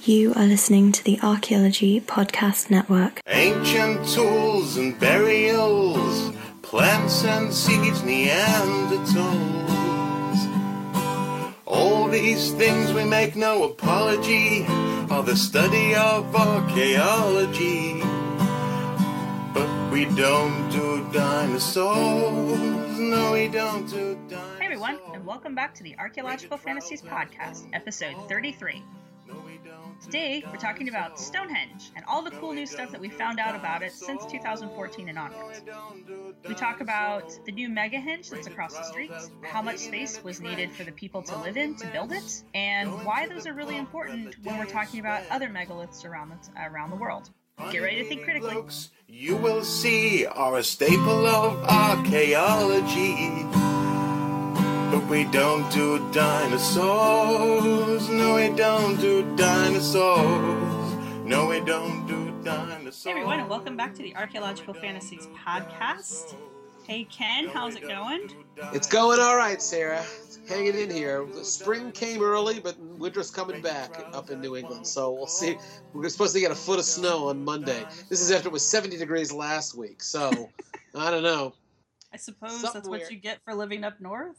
You are listening to the Archaeology Podcast Network. Ancient tools and burials, plants and seeds, Neanderthals. All these things we make no apology are the study of archaeology. But we don't do dinosaurs, no we don't do dinosaurs. Hey everyone, and welcome back to the Archaeological Fantasies Podcast, episode 33. Today, we're talking about Stonehenge and all the cool new stuff that we found out about it since 2014 and onwards. We talk about the new Megahenge that's across the streets, how much space was needed for the people to live in to build it, and why those are really important when we're talking about other megaliths around the world. Get ready to think critically. You will see are a staple of archaeology. But we don't do dinosaurs. No, we don't do dinosaurs. No, we don't do dinosaurs. Hey everyone, and welcome back to the Archaeological Fantasies Podcast. Hey Ken, how's it going? It's going all right, Sarah. Hanging in here. The spring came early, but winter's coming back up in New England. So we'll see. We're supposed to get a foot of snow on Monday. This is after it was 70 degrees last week. So I don't know. I suppose that's what you get for living up north.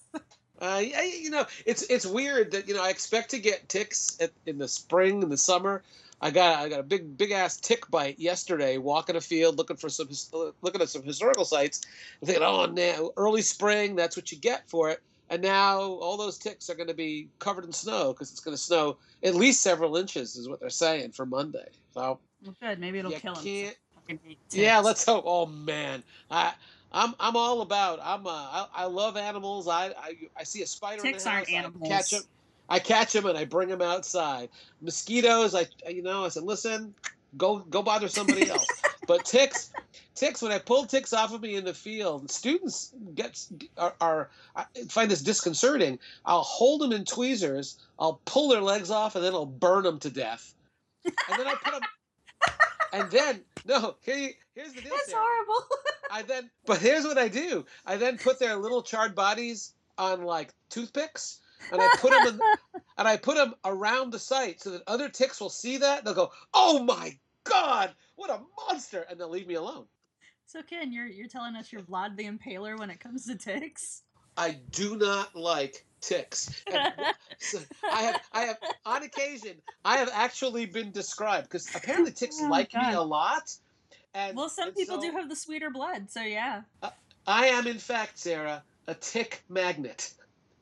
It's weird that I expect to get ticks in the spring and the summer. I got a big ass tick bite yesterday. Walking a field, looking at some historical sites. I'm thinking, now early spring, that's what you get for it. And now all those ticks are going to be covered in snow because it's going to snow at least several inches, is what they're saying for Monday. So well, good, maybe it'll kill them. Yeah, let's hope. Oh man, I'm all about. I love animals. I see a spider Ticks in the house. Aren't animals. I catch them and I bring them outside. Mosquitoes, I said, listen, go bother somebody else. But ticks, when I pull ticks off of me in the field, students I find this disconcerting. I'll hold them in tweezers, I'll pull their legs off, and then I'll burn them to death. And then I put them. And then here's the deal. That's Sarah. horrible. But here's what I do. I then put their little charred bodies on like toothpicks, and I put them around the site so that other ticks will see that. They'll go, "Oh my God, what a monster!" and they'll leave me alone. So Ken, you're telling us you're Vlad the Impaler when it comes to ticks? I do not like ticks. And so I have on occasion I have actually been described because apparently ticks me a lot. And some people do have the sweeter blood, so yeah. I am in fact, Sarah, a tick magnet.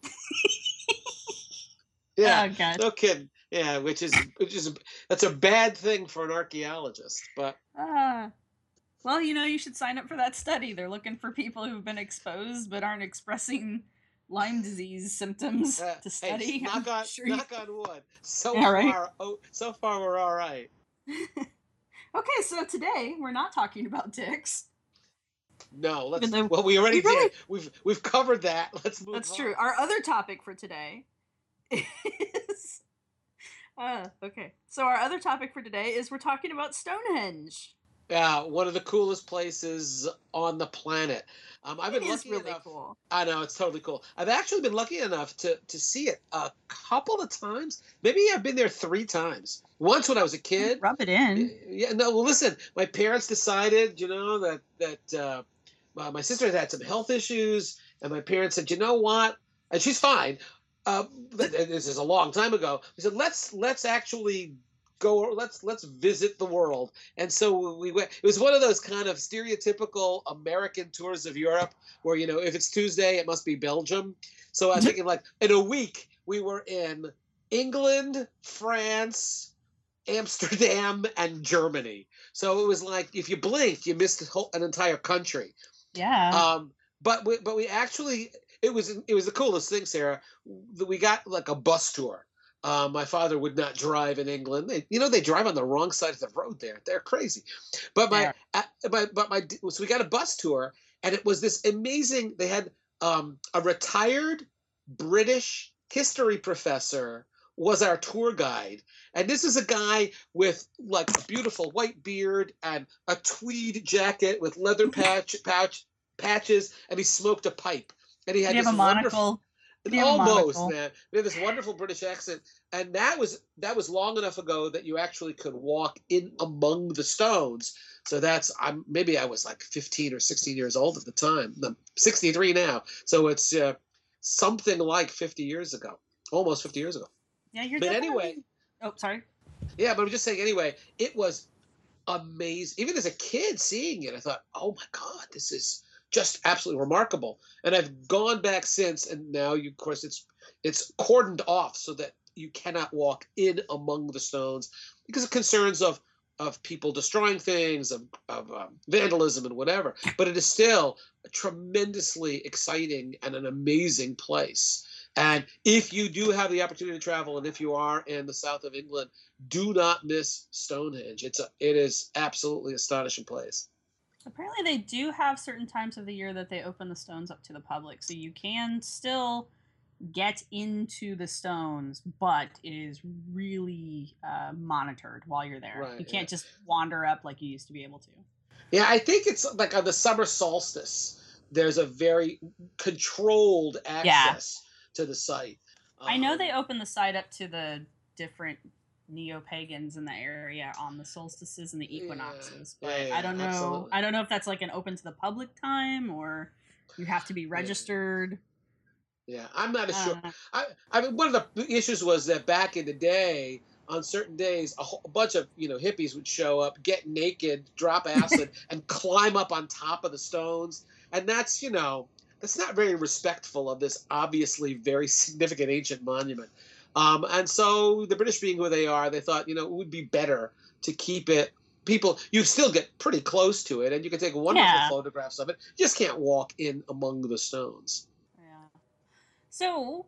Yeah, oh, God. No kidding. Yeah, which is that's a bad thing for an archaeologist, but. Well, you should sign up for that study. They're looking for people who've been exposed but aren't expressing Lyme disease symptoms to study. Hey, knock on wood. So far we're all right. Okay, so today we're not talking about ticks. No, we already did. We've covered that. Let's move on. That's true. Our other topic for today is okay. So our other topic for today is we're talking about Stonehenge. Yeah, one of the coolest places on the planet. I've been lucky enough. Cool. I know, it's totally cool. I've actually been lucky enough to see it a couple of times. Maybe I've been there 3 times. Once when I was a kid. Rub it in. Yeah, no, well, listen, my parents decided, that my sister had some health issues, and my parents said, you know what? And she's fine. This is a long time ago. We said, let's actually go. Let's visit the world. And so we went. It was one of those kind of stereotypical American tours of Europe, where if it's Tuesday, it must be Belgium. So I'm thinking like in a week we were in England, France, Amsterdam, and Germany. So it was like if you blinked, you missed an entire country. Yeah. But we actually it was the coolest thing, Sarah. We got like a bus tour. My father would not drive in England. They drive on the wrong side of the road there. They're crazy. But so we got a bus tour, and it was this amazing. They had a retired British history professor was our tour guide, and this is a guy with like a beautiful white beard and a tweed jacket with leather patches, and he smoked a pipe, and he had a monocle. Do you have a Almost, monocle? man. We have this wonderful British accent, and that was long enough ago that you actually could walk in among the stones. So maybe I was like 15 or 16 years old at the time. I'm 63 now, so it's something like 50 years ago, almost 50 years ago. Yeah, you're But definitely. anyway, Oh, sorry. yeah. But I'm just saying. Anyway, it was amazing. Even as a kid, seeing it, I thought, "Oh my God, this is just absolutely remarkable." And I've gone back since, and now, of course, it's cordoned off so that you cannot walk in among the stones because of concerns of people destroying things, of vandalism and whatever. But it is still a tremendously exciting and an amazing place. And if you do have the opportunity to travel, and if you are in the south of England, do not miss Stonehenge. It is absolutely astonishing place. Apparently, they do have certain times of the year that they open the stones up to the public, so you can still get into the stones, but it is really monitored while you're there. Right, You can't yeah. just wander up like you used to be able to. Yeah, I think it's like on the summer solstice, there's a very controlled access to the site. I know they open the site up to the different neo-pagans in the area on the solstices and the equinoxes, but I don't know. Absolutely. I don't know if that's like an open to the public time or you have to be registered. Yeah, I'm not as sure. I mean, one of the issues was that back in the day, on certain days, a bunch of hippies would show up, get naked, drop acid, and climb up on top of the stones, and that's not very respectful of this obviously very significant ancient monument. And so the British, being who they are, they thought it would be better to keep it. You still get pretty close to it, and you can take wonderful photographs of it. You just can't walk in among the stones. So,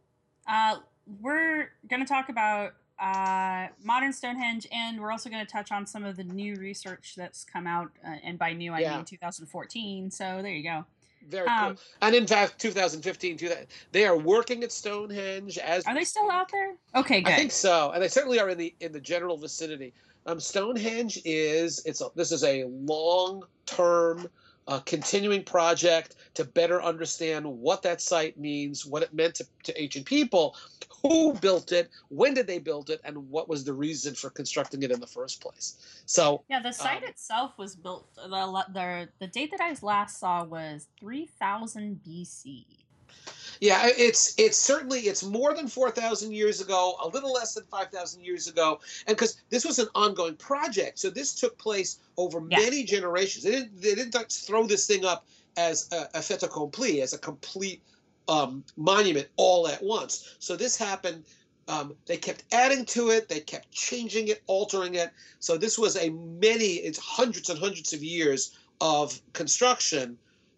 we're going to talk about modern Stonehenge, and we're also going to touch on some of the new research that's come out, and by new, I mean 2014, so there you go. Very cool. And in fact, 2015, they are working at Stonehenge. Are they still out there? Okay, good. I think so, and they certainly are in the general vicinity. Stonehenge this is a long-term continuing project to better understand what that site means, what it meant to ancient people, who built it, when did they build it, and what was the reason for constructing it in the first place. So yeah, the site itself was built. The date that I last saw was 3000 BC. Yeah, it's certainly more than 4,000 years ago, a little less than 5,000 years ago, and because this was an ongoing project, so this took place over many generations. They didn't throw this thing up as a fait accompli, as a complete monument all at once. So this happened. They kept adding to it. They kept changing it, altering it. So this was it's hundreds and hundreds of years of construction,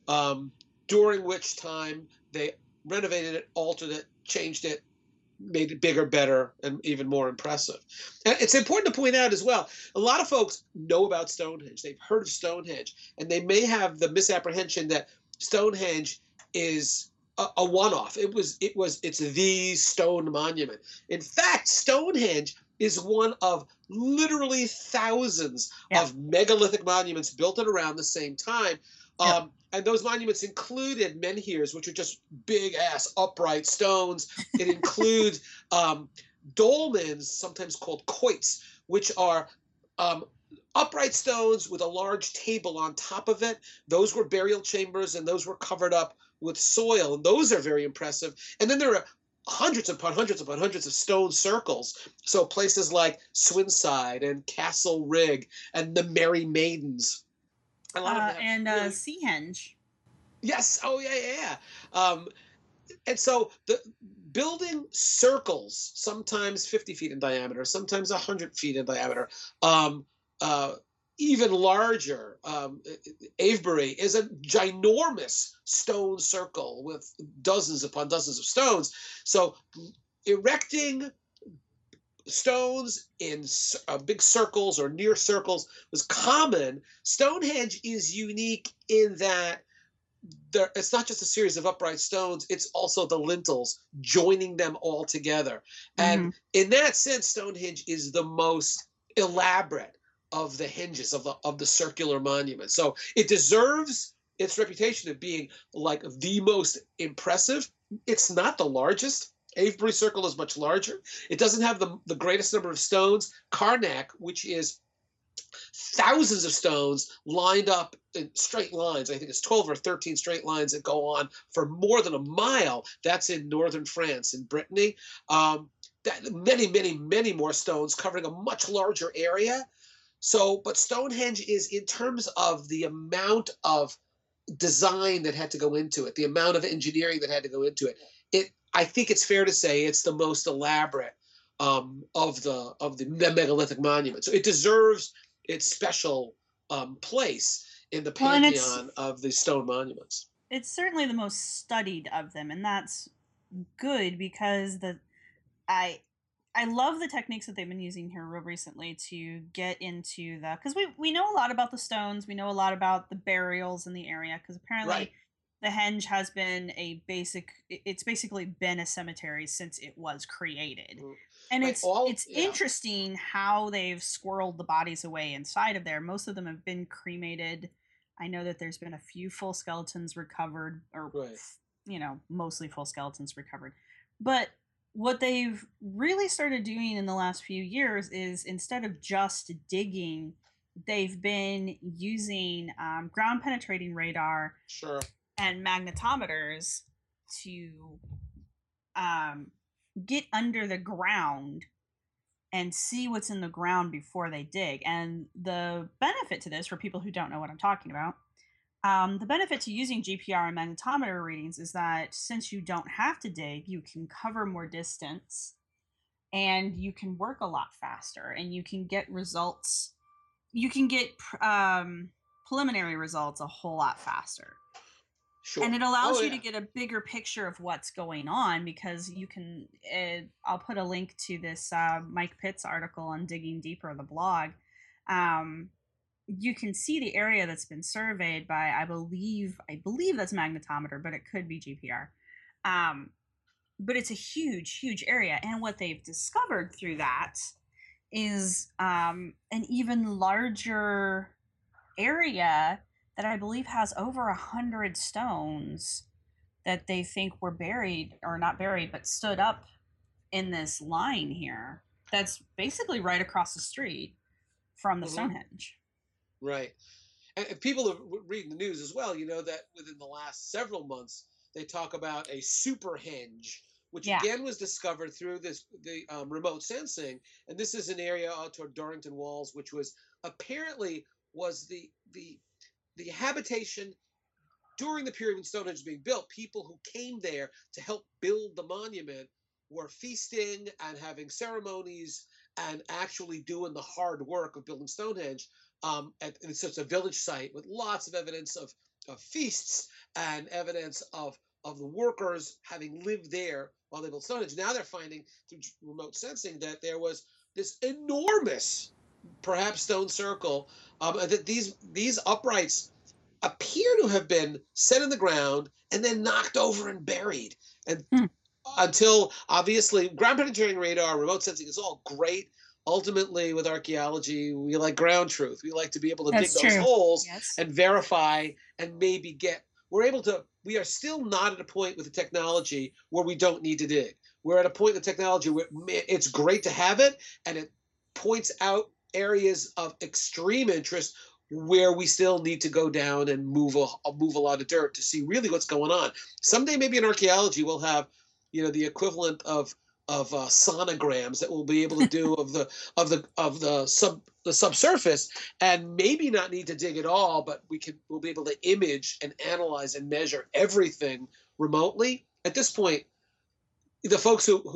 during which time they renovated it, altered it, changed it, made it bigger, better, and even more impressive. And it's important to point out as well, a lot of folks know about Stonehenge. They've heard of Stonehenge, and they may have the misapprehension that Stonehenge is a one-off. It's the stone monument. In fact, Stonehenge is one of literally thousands of megalithic monuments built at around the same time. And those monuments included menhirs, which are just big-ass upright stones. It includes dolmens, sometimes called quoits, which are upright stones with a large table on top of it. Those were burial chambers, and those were covered up with soil, and those are very impressive. And then there are hundreds upon hundreds upon hundreds of stone circles. So places like Swinside and Castle Rigg and the Merry Maidens. A lot of and Seahenge. Yes. Oh, yeah. And so the building circles, sometimes 50 feet in diameter, sometimes 100 feet in diameter, even larger. Avebury is a ginormous stone circle with dozens upon dozens of stones. So erecting stones in big circles or near circles was common. Stonehenge is unique in that it's not just a series of upright stones, it's also the lintels joining them all together. And in that sense, Stonehenge is the most elaborate of the henges of the circular monument. So it deserves its reputation of being like the most impressive, It's not the largest. Avebury Circle is much larger. It doesn't have the greatest number of stones. Karnak, which is thousands of stones lined up in straight lines. I think it's 12 or 13 straight lines that go on for more than a mile. That's in northern France, in Brittany. Many more stones covering a much larger area. So, but Stonehenge is, in terms of the amount of design that had to go into it, the amount of engineering that had to go into it, I think it's fair to say it's the most elaborate of the megalithic monuments. So it deserves its special place in the pantheon of the stone monuments. It's certainly the most studied of them, and that's good because I love the techniques that they've been using here real recently to get into because we know a lot about the stones, we know a lot about the burials in the area, because apparently the henge has been it's basically been a cemetery since it was created. And it's interesting how they've squirreled the bodies away inside of there. Most of them have been cremated. I know that there's been a few full skeletons recovered, or mostly full skeletons recovered. But what they've really started doing in the last few years is, instead of just digging, they've been using ground penetrating radar and magnetometers to get under the ground and see what's in the ground before they dig. And the benefit to this, for people who don't know what I'm talking about, the benefit to using GPR and magnetometer readings is that since you don't have to dig, you can cover more distance and you can work a lot faster, and you can get results. You can get preliminary results a whole lot faster. Sure. And it allows you to get a bigger picture of what's going on, because you can, I'll put a link to this Mike Pitts article on Digging Deeper, the blog. You can see the area that's been surveyed by, I believe that's magnetometer, but it could be GPR. But it's a huge area. And what they've discovered through that is an even larger area that I believe has over 100 stones that they think were buried, or not buried, but stood up in this line here. That's basically right across the street from the Stonehenge. Right. And people are reading the news as well, that within the last several months, they talk about a superhenge, which again was discovered through the remote sensing. And this is an area out toward Dorrington Walls, which was apparently was the habitation during the period when Stonehenge was being built. People who came there to help build the monument were feasting and having ceremonies and actually doing the hard work of building Stonehenge. And so it's a village site with lots of evidence of feasts and evidence of the workers having lived there while they built Stonehenge. Now they're finding through remote sensing that there was this enormous, perhaps stone circle, that these uprights appear to have been set in the ground and then knocked over and buried. And until, obviously, ground penetrating radar, remote sensing is all great. Ultimately, with archaeology, we like ground truth. We like to be able to dig those holes and verify and maybe we are still not at a point with the technology where we don't need to dig. We're at a point in the technology where it's great to have it, and it points out areas of extreme interest where we still need to go down and move a lot of dirt to see really what's going on. Someday, maybe in archaeology, we'll have, the equivalent of sonograms that we'll be able to do of the subsurface, and maybe not need to dig at all, but we'll be able to image and analyze and measure everything remotely. At this point, the folks who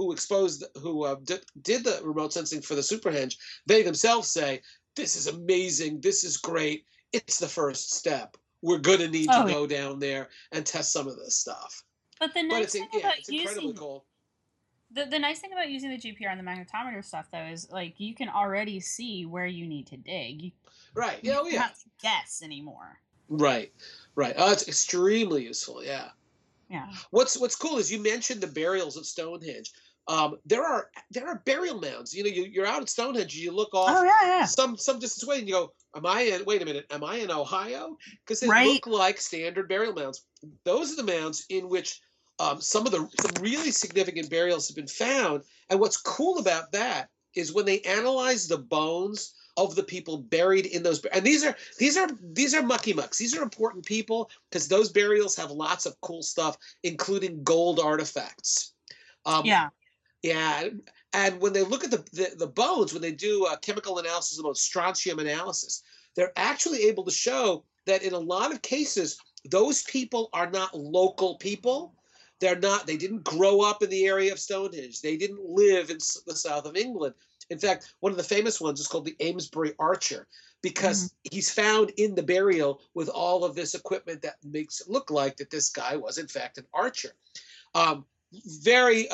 did the remote sensing for the Superhenge, they themselves say, this is amazing, this is great, it's the first step. We're going to need to go down there and test some of this stuff. But the nice thing about it's incredibly cool. The nice thing about using the GPR and the magnetometer stuff, though, is you can already see where you need to dig. Right. You don't have to guess anymore. Right. Oh, it's extremely useful. Yeah. Yeah. What's cool is you mentioned the burials at Stonehenge. There are burial mounds. You're out at Stonehenge, you look off some distance away, and you go, am I in Ohio? Because they look like standard burial mounds. Those are the mounds in which some really significant burials have been found. And what's cool about that is when they analyze the bones of the people buried in those, and these are mucky mucks. These are important people because those burials have lots of cool stuff, including gold artifacts. Yeah. Yeah, and when they look at the bones, when they do chemical analysis about strontium analysis, they're actually able to show that in a lot of cases, those people are not local people. They didn't grow up in the area of Stonehenge. They didn't live in the south of England. In fact, one of the famous ones is called the Amesbury Archer because he's found in the burial with all of this equipment that makes it look like that this guy was in fact an archer. Very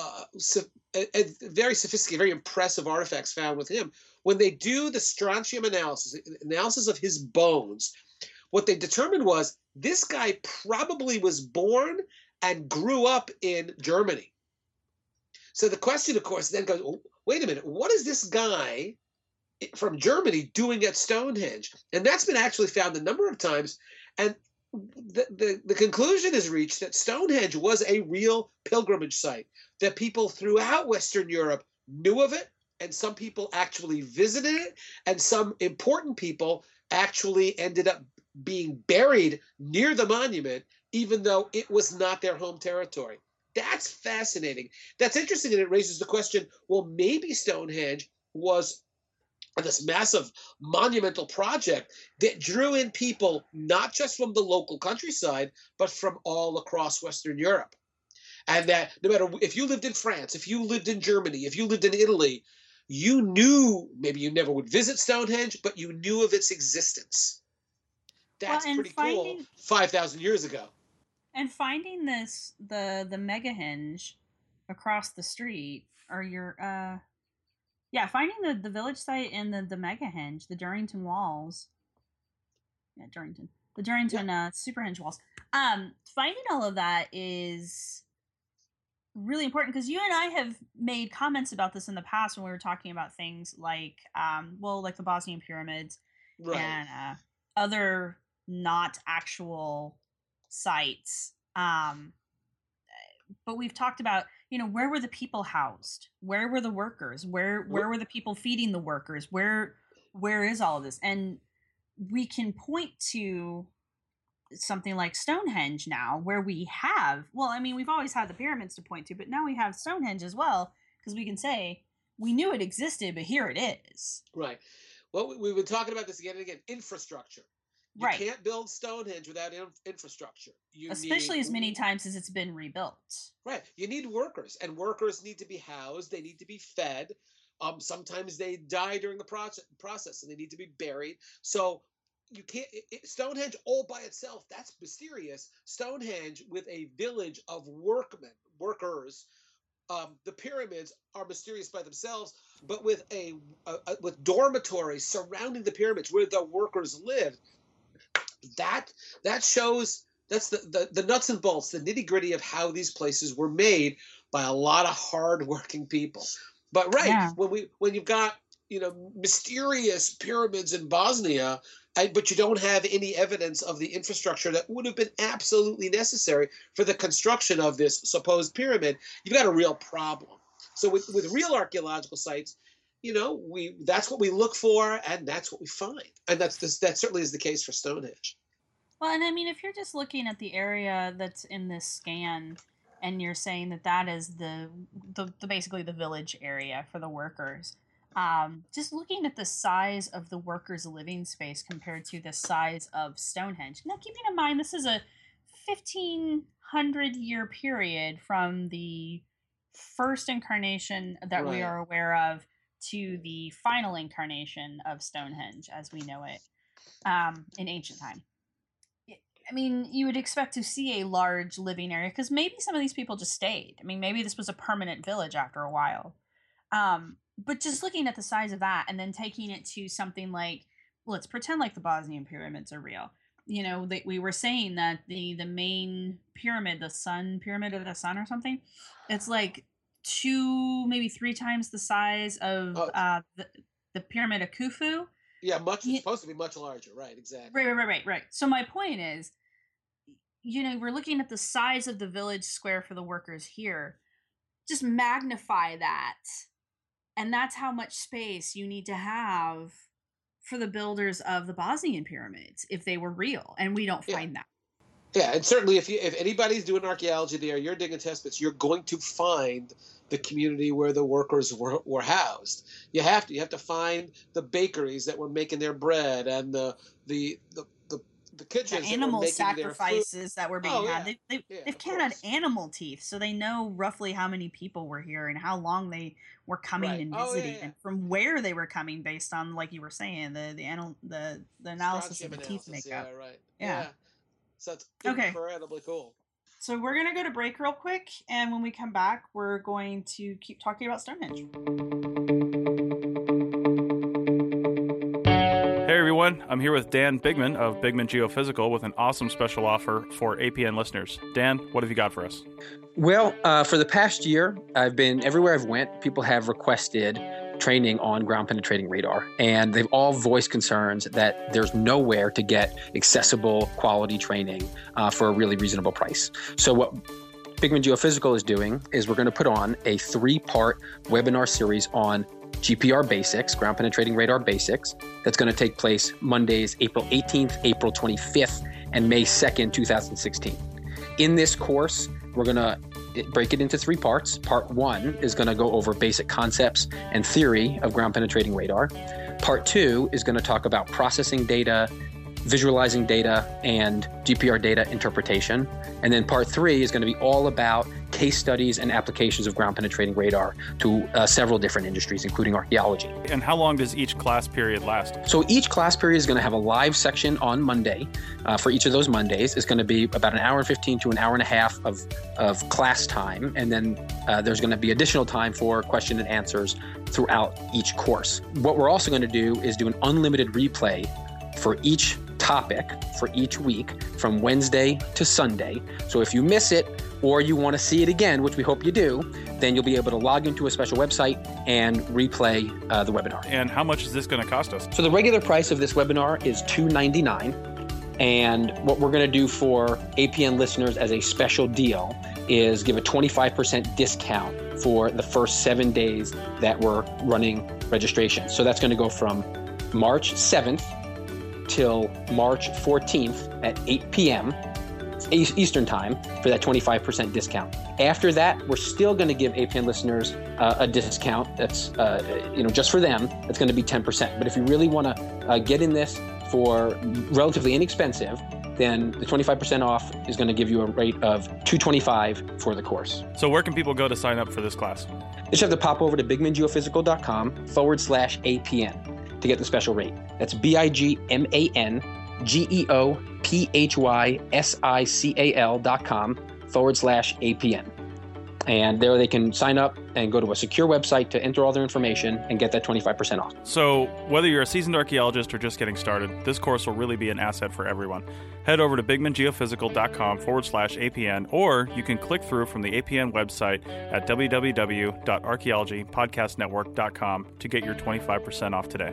very sophisticated, very impressive artifacts found with him. When they do the strontium analysis of his bones, what they determined was this guy probably was born and grew up in Germany. So the question, of course, then goes, oh, wait a minute, what is this guy from Germany doing at Stonehenge? And that's been actually found a number of times. And the conclusion is reached that Stonehenge was a real pilgrimage site, that people throughout Western Europe knew of it, and some people actually visited it, and some important people actually ended up being buried near the monument, even though it was not their home territory. That's fascinating. That's interesting, and it raises the question, well, maybe Stonehenge was this massive monumental project that drew in people not just from the local countryside, but from all across Western Europe. And that no matter if you lived in France, if you lived in Germany, if you lived in Italy, you knew, maybe you never would visit Stonehenge, but you knew of its existence. That's pretty cool 5,000 years ago. And finding this, the Megahenge across the street, or finding the village site and the Megahenge, the Durrington walls. Yeah, Durrington. The Durrington Superhenge walls. Finding all of that is really important because you and I have made comments about this in the past when we were talking about things like, like the Bosnian pyramids and other not actual sites. But we've talked about, where were the people housed? Where were the workers? Where were the people feeding the workers? Where is all of this? And we can point to something like Stonehenge now, where we have, we've always had the pyramids to point to, but now we have Stonehenge as well, because we can say, we knew it existed, but here it is. Right. Well, we've been talking about this again and again, infrastructure. You can't build Stonehenge without infrastructure. Especially as many times as it's been rebuilt. Right. You need workers, and workers need to be housed. They need to be fed. Sometimes they die during the process, and they need to be buried. So you can't Stonehenge all by itself. That's mysterious. Stonehenge with a village of workers. The pyramids are mysterious by themselves, but with with dormitories surrounding the pyramids where the workers lived. That shows, that's the nuts and bolts, the nitty gritty of how these places were made by a lot of hardworking people. But when you've got mysterious pyramids in Bosnia, but you don't have any evidence of the infrastructure that would have been absolutely necessary for the construction of this supposed pyramid, you've got a real problem. So with real archaeological sites, that's what we look for, and that's what we find, and that certainly is the case for Stonehenge. Well, and if you're just looking at the area that's in this scan, and you're saying that is the basically the village area for the workers, just looking at the size of the workers' living space compared to the size of Stonehenge. Now, keeping in mind this is a 1,500-year period from the first incarnation that we are aware of to the final incarnation of Stonehenge as we know it in ancient time. You would expect to see a large living area because maybe some of these people just stayed. Maybe this was a permanent village after a while. But just looking at the size of that and then taking it to something like, let's pretend like the Bosnian pyramids are real. We were saying that the main pyramid, the sun pyramid of the sun or something, it's like 2, maybe 3 times the size of the pyramid of Khufu. Yeah, it's supposed to be much larger, right? Exactly. Right. So my point is, we're looking at the size of the village square for the workers here. Just magnify that. And that's how much space you need to have for the builders of the Bosnian pyramids if they were real. And we don't find that. Yeah, and certainly if anybody's doing archaeology there, you're digging test pits, you're going to find the community where the workers were housed. You have to find the bakeries that were making their bread and the kitchens, the animal that sacrifices that were being had. They've counted animal teeth, so they know roughly how many people were here and how long they were coming and visiting, and from where they were coming based on, like you were saying, the analysis of the teeth makeup. Yeah, right. Yeah. So it's incredibly cool. So we're going to go to break real quick, and when we come back, we're going to keep talking about Stonehenge. Hey everyone, I'm here with Dan Bigman of Bigman Geophysical with an awesome special offer for APN listeners. Dan, what have you got for us? Well, for the past year, I've been everywhere I've went, people have requested training on ground penetrating radar, and they've all voiced concerns that there's nowhere to get accessible quality training for a really reasonable price. So what Bigman Geophysical is doing is we're going to put on a 3-part webinar series on GPR basics, ground penetrating radar basics, that's going to take place Mondays, April 18th, April 25th, and May 2nd, 2016. In this course, we're going to break it into 3 parts. Part 1 is going to go over basic concepts and theory of ground penetrating radar. Part 2 is going to talk about processing data, visualizing data, and GPR data interpretation. And then part 3 is going to be all about case studies and applications of ground penetrating radar to several different industries, including archaeology. And how long does each class period last? So each class period is going to have a live section on Monday. For each of those Mondays, it's going to be about an hour and 15 to an hour and a half of class time. And then there's going to be additional time for question and answers throughout each course. What we're also going to do is do an unlimited replay for each topic for each week from Wednesday to Sunday. So if you miss it or you want to see it again, which we hope you do, then you'll be able to log into a special website and replay the webinar. And how much is this going to cost us? So the regular price of this webinar is $299. And what we're going to do for APN listeners as a special deal is give a 25% discount for the first 7 days that we're running registration. So that's going to go from March 7th till March 14th at 8 p.m. Eastern Time for that 25% discount. After that, we're still going to give APN listeners a discount that's just for them. That's going to be 10%. But if you really want to get in this for relatively inexpensive, then the 25% off is going to give you a rate of $225 for the course. So where can people go to sign up for this class? You just have to pop over to bigmangeophysical.com/APN to get the special rate. That's bigmangeophysical.com/APN. And there they can sign up and go to a secure website to enter all their information and get that 25% off. So whether you're a seasoned archaeologist or just getting started, this course will really be an asset for everyone. Head over to bigmangeophysical.com/APN, or you can click through from the APN website at www.archaeologypodcastnetwork.com to get your 25% off today.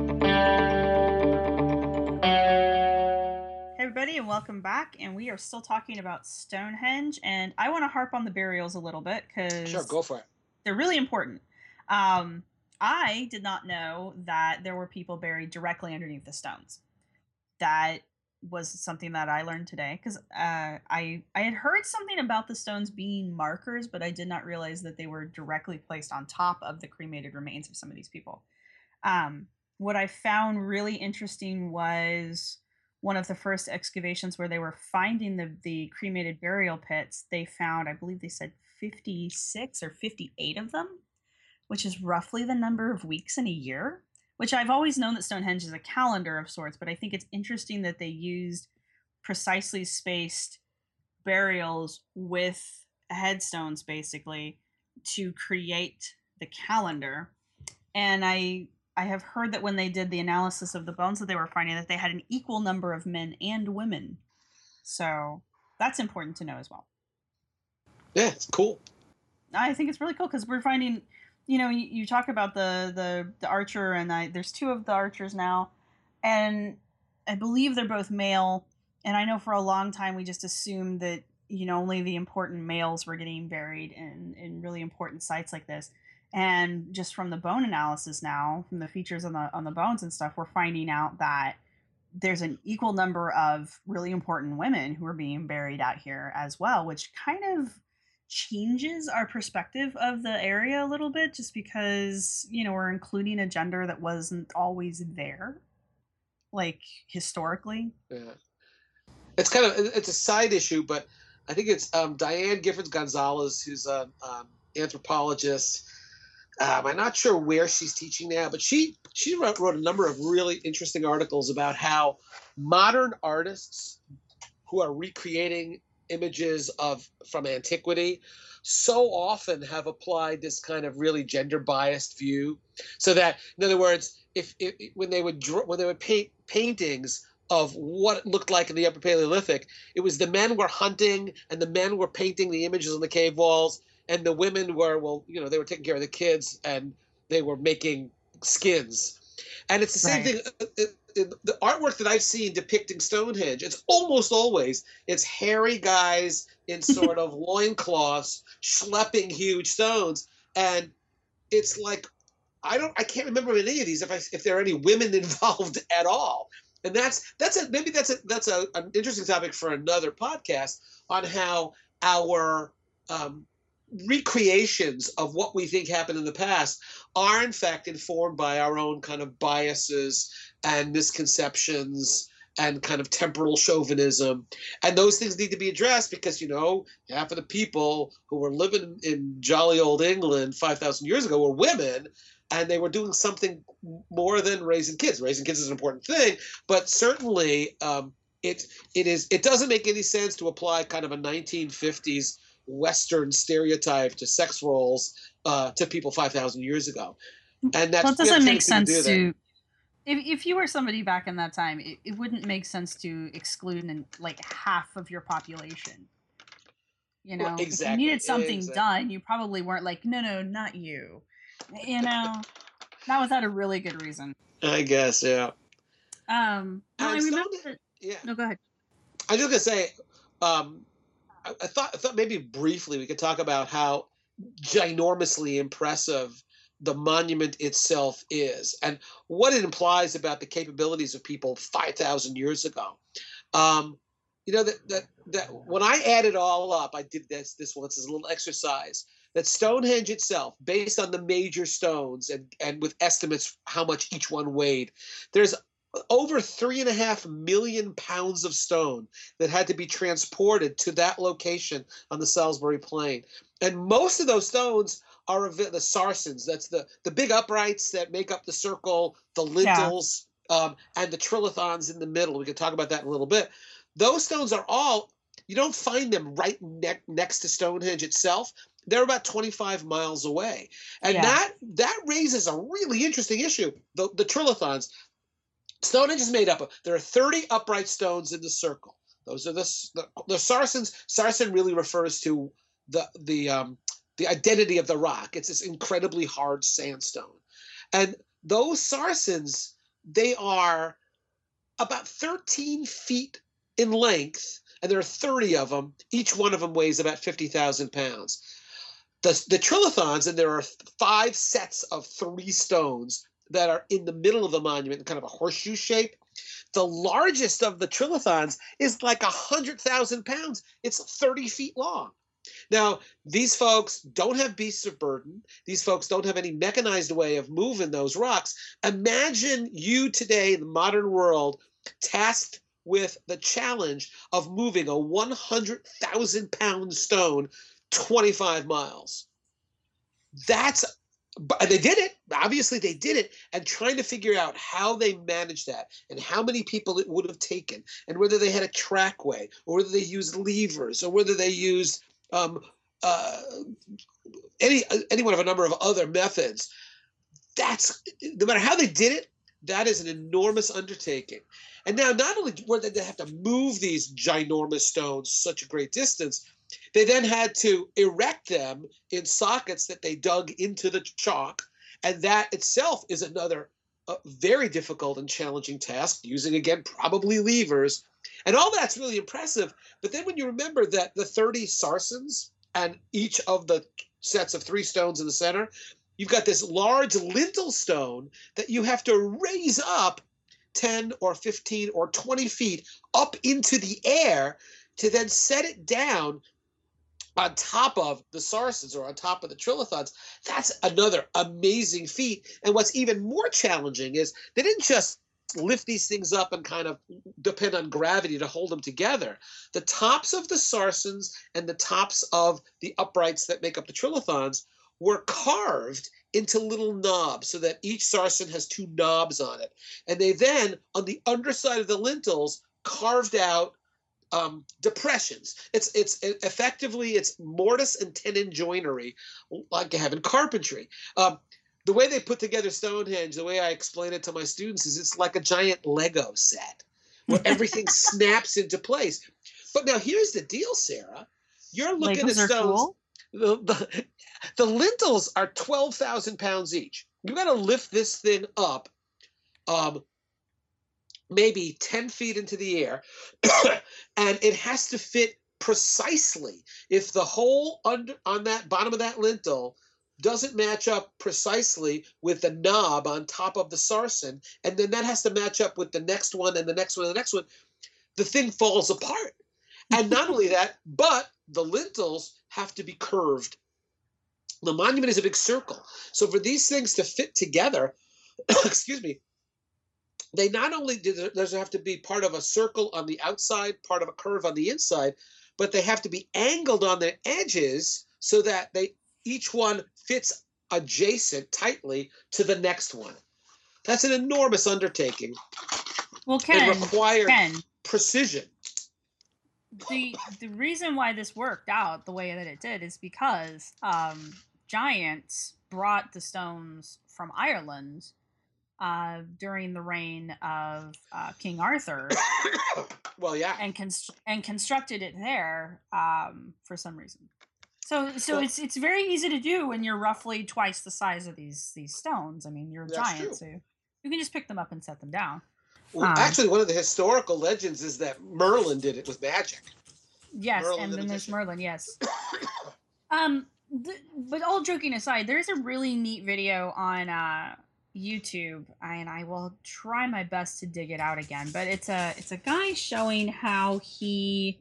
Hey everybody, and welcome back. And we are still talking about Stonehenge, and I want to harp on the burials a little bit because Sure, go for it. They're really important. I did not know that there were people buried directly underneath the stones. That was something that I learned today because I had heard something about the stones being markers, but I did not realize that they were directly placed on top of the cremated remains of some of these people. What I found really interesting was one of the first excavations where they were finding the cremated burial pits. They found, I believe they said 56 or 58 of them, which is roughly the number of weeks in a year, which I've always known that Stonehenge is a calendar of sorts, but I think it's interesting that they used precisely spaced burials with headstones basically to create the calendar. And I have heard that when they did the analysis of the bones that they were finding, that they had an equal number of men and women. So that's important to know as well. Yeah, it's cool. I think it's really cool because we're finding, you talk about the archer, and there's 2 of the archers now, and I believe they're both male. And I know for a long time we just assumed that, only the important males were getting buried in really important sites like this. And just from the bone analysis now, from the features on the bones and stuff, we're finding out that there's an equal number of really important women who are being buried out here as well, which kind of changes our perspective of the area a little bit, just because, we're including a gender that wasn't always there, like historically. Yeah. It's a side issue, but I think it's Diane Giffords Gonzalez, who's an anthropologist. I'm not sure where she's teaching now, but she wrote a number of really interesting articles about how modern artists who are recreating images from antiquity so often have applied this kind of really gender biased view, so that, in other words, if when they would paint paintings of what it looked like in the Upper Paleolithic, it was the men were hunting and the men were painting the images on the cave walls, and the women were, they were taking care of the kids and they were making skins. And it's the same thing. The artwork that I've seen depicting Stonehenge, it's almost always, it's hairy guys in sort of loincloths schlepping huge stones. And it's like, I can't remember in any of these if there are any women involved at all. And that's an interesting topic for another podcast, on how our recreations of what we think happened in the past are in fact informed by our own kind of biases and misconceptions and kind of temporal chauvinism. And those things need to be addressed because, half of the people who were living in jolly old England 5,000 years ago were women, and they were doing something more than raising kids. Raising kids is an important thing, but certainly it doesn't make any sense to apply kind of a 1950s Western stereotype to sex roles to people 5,000 years ago. And that doesn't make sense to. If you were somebody back in that time, it wouldn't make sense to exclude like half of your population. Well, exactly. If you needed something done, you probably weren't like, no, not you. Not without a really good reason. I guess, yeah. I remember that. Yeah. No, go ahead. I was just gonna say, I thought maybe briefly we could talk about how ginormously impressive the monument itself is and what it implies about the capabilities of people 5,000 years ago. That when I add it all up, I did this once as a little exercise, that Stonehenge itself, based on the major stones and with estimates how much each one weighed, there's over 3.5 million pounds of stone that had to be transported to that location on the Salisbury Plain. And most of those stones are of the sarsens. That's the big uprights that make up the circle, the lintels, and the trilithons in the middle. We can talk about that in a little bit. Those stones are all, you don't find them right next to Stonehenge itself. They're about 25 miles away. And that raises a really interesting issue, the trilithons. Stonehenge is made up of, there are 30 upright stones in the circle. Those are the sarsens. Sarsen really refers to the identity of the rock. It's this incredibly hard sandstone. And those sarsens, they are about 13 feet in length, and there are 30 of them. Each one of them weighs about 50,000 pounds. The trilithons, and there are 5 sets of 3 stones that are in the middle of the monument in kind of a horseshoe shape. The largest of the trilithons is like 100,000 pounds. It's 30 feet long. Now, these folks don't have beasts of burden. These folks don't have any mechanized way of moving those rocks. Imagine you today in the modern world tasked with the challenge of moving a 100,000 pound stone 25 miles. And they did it. Obviously, they did it. And trying to figure out how they managed that and how many people it would have taken and whether they had a trackway or whether they used levers or whether they used any one of a number of other methods. That's, no matter how they did it, that is an enormous undertaking. And now not only were they have to move these ginormous stones such a great distance, they then had to erect them in sockets that they dug into the chalk. And that itself is another a very difficult and challenging task, using, again, probably levers. And all that's really impressive. But then when you remember that the 30 sarsens and each of the sets of 3 stones in the center, you've got this large lintel stone that you have to raise up 10 or 15 or 20 feet up into the air to then set it down on top of the sarsens or on top of the trilithons. That's another amazing feat. And what's even more challenging is they didn't just lift these things up and kind of depend on gravity to hold them together. The tops of the sarsens and the tops of the uprights that make up the trilithons were carved into little knobs so that each sarsen has 2 knobs on it. And they then, on the underside of the lintels, carved out depressions. It's effectively it's mortise and tenon joinery, like you have in carpentry. The way they put together Stonehenge, the way I explain it to my students, is it's like a giant Lego set where everything snaps into place. But now here's the deal, Sarah. You're looking Legos at stones. cool. The lintels are 12,000 pounds each. You got to lift this thing up maybe 10 feet into the air, and it has to fit precisely. If the hole on that bottom of that lintel doesn't match up precisely with the knob on top of the sarsen, and then that has to match up with the next one and the next one and the next one, the thing falls apart. And not only that, but the lintels have to be curved. The monument is a big circle. So for these things to fit together, excuse me, they not only does it have to be part of a circle on the outside, part of a curve on the inside, but they have to be angled on their edges so that each one fits adjacent tightly to the next one. That's an enormous undertaking. Well, It required precision. The reason why this worked out the way that it did is because giants brought the stones from Ireland during the reign of King Arthur. Well, yeah, and constructed it there for some reason. So it's very easy to do when you're roughly twice the size of these stones. I mean, you're a giant, so you can just pick them up and set them down. Well, actually, one of the historical legends is that Merlin did it with magic. Yes, and then there's Merlin. Yes. But all joking aside, there's a really neat video on YouTube, and I will try my best to dig it out again. But it's a guy showing how he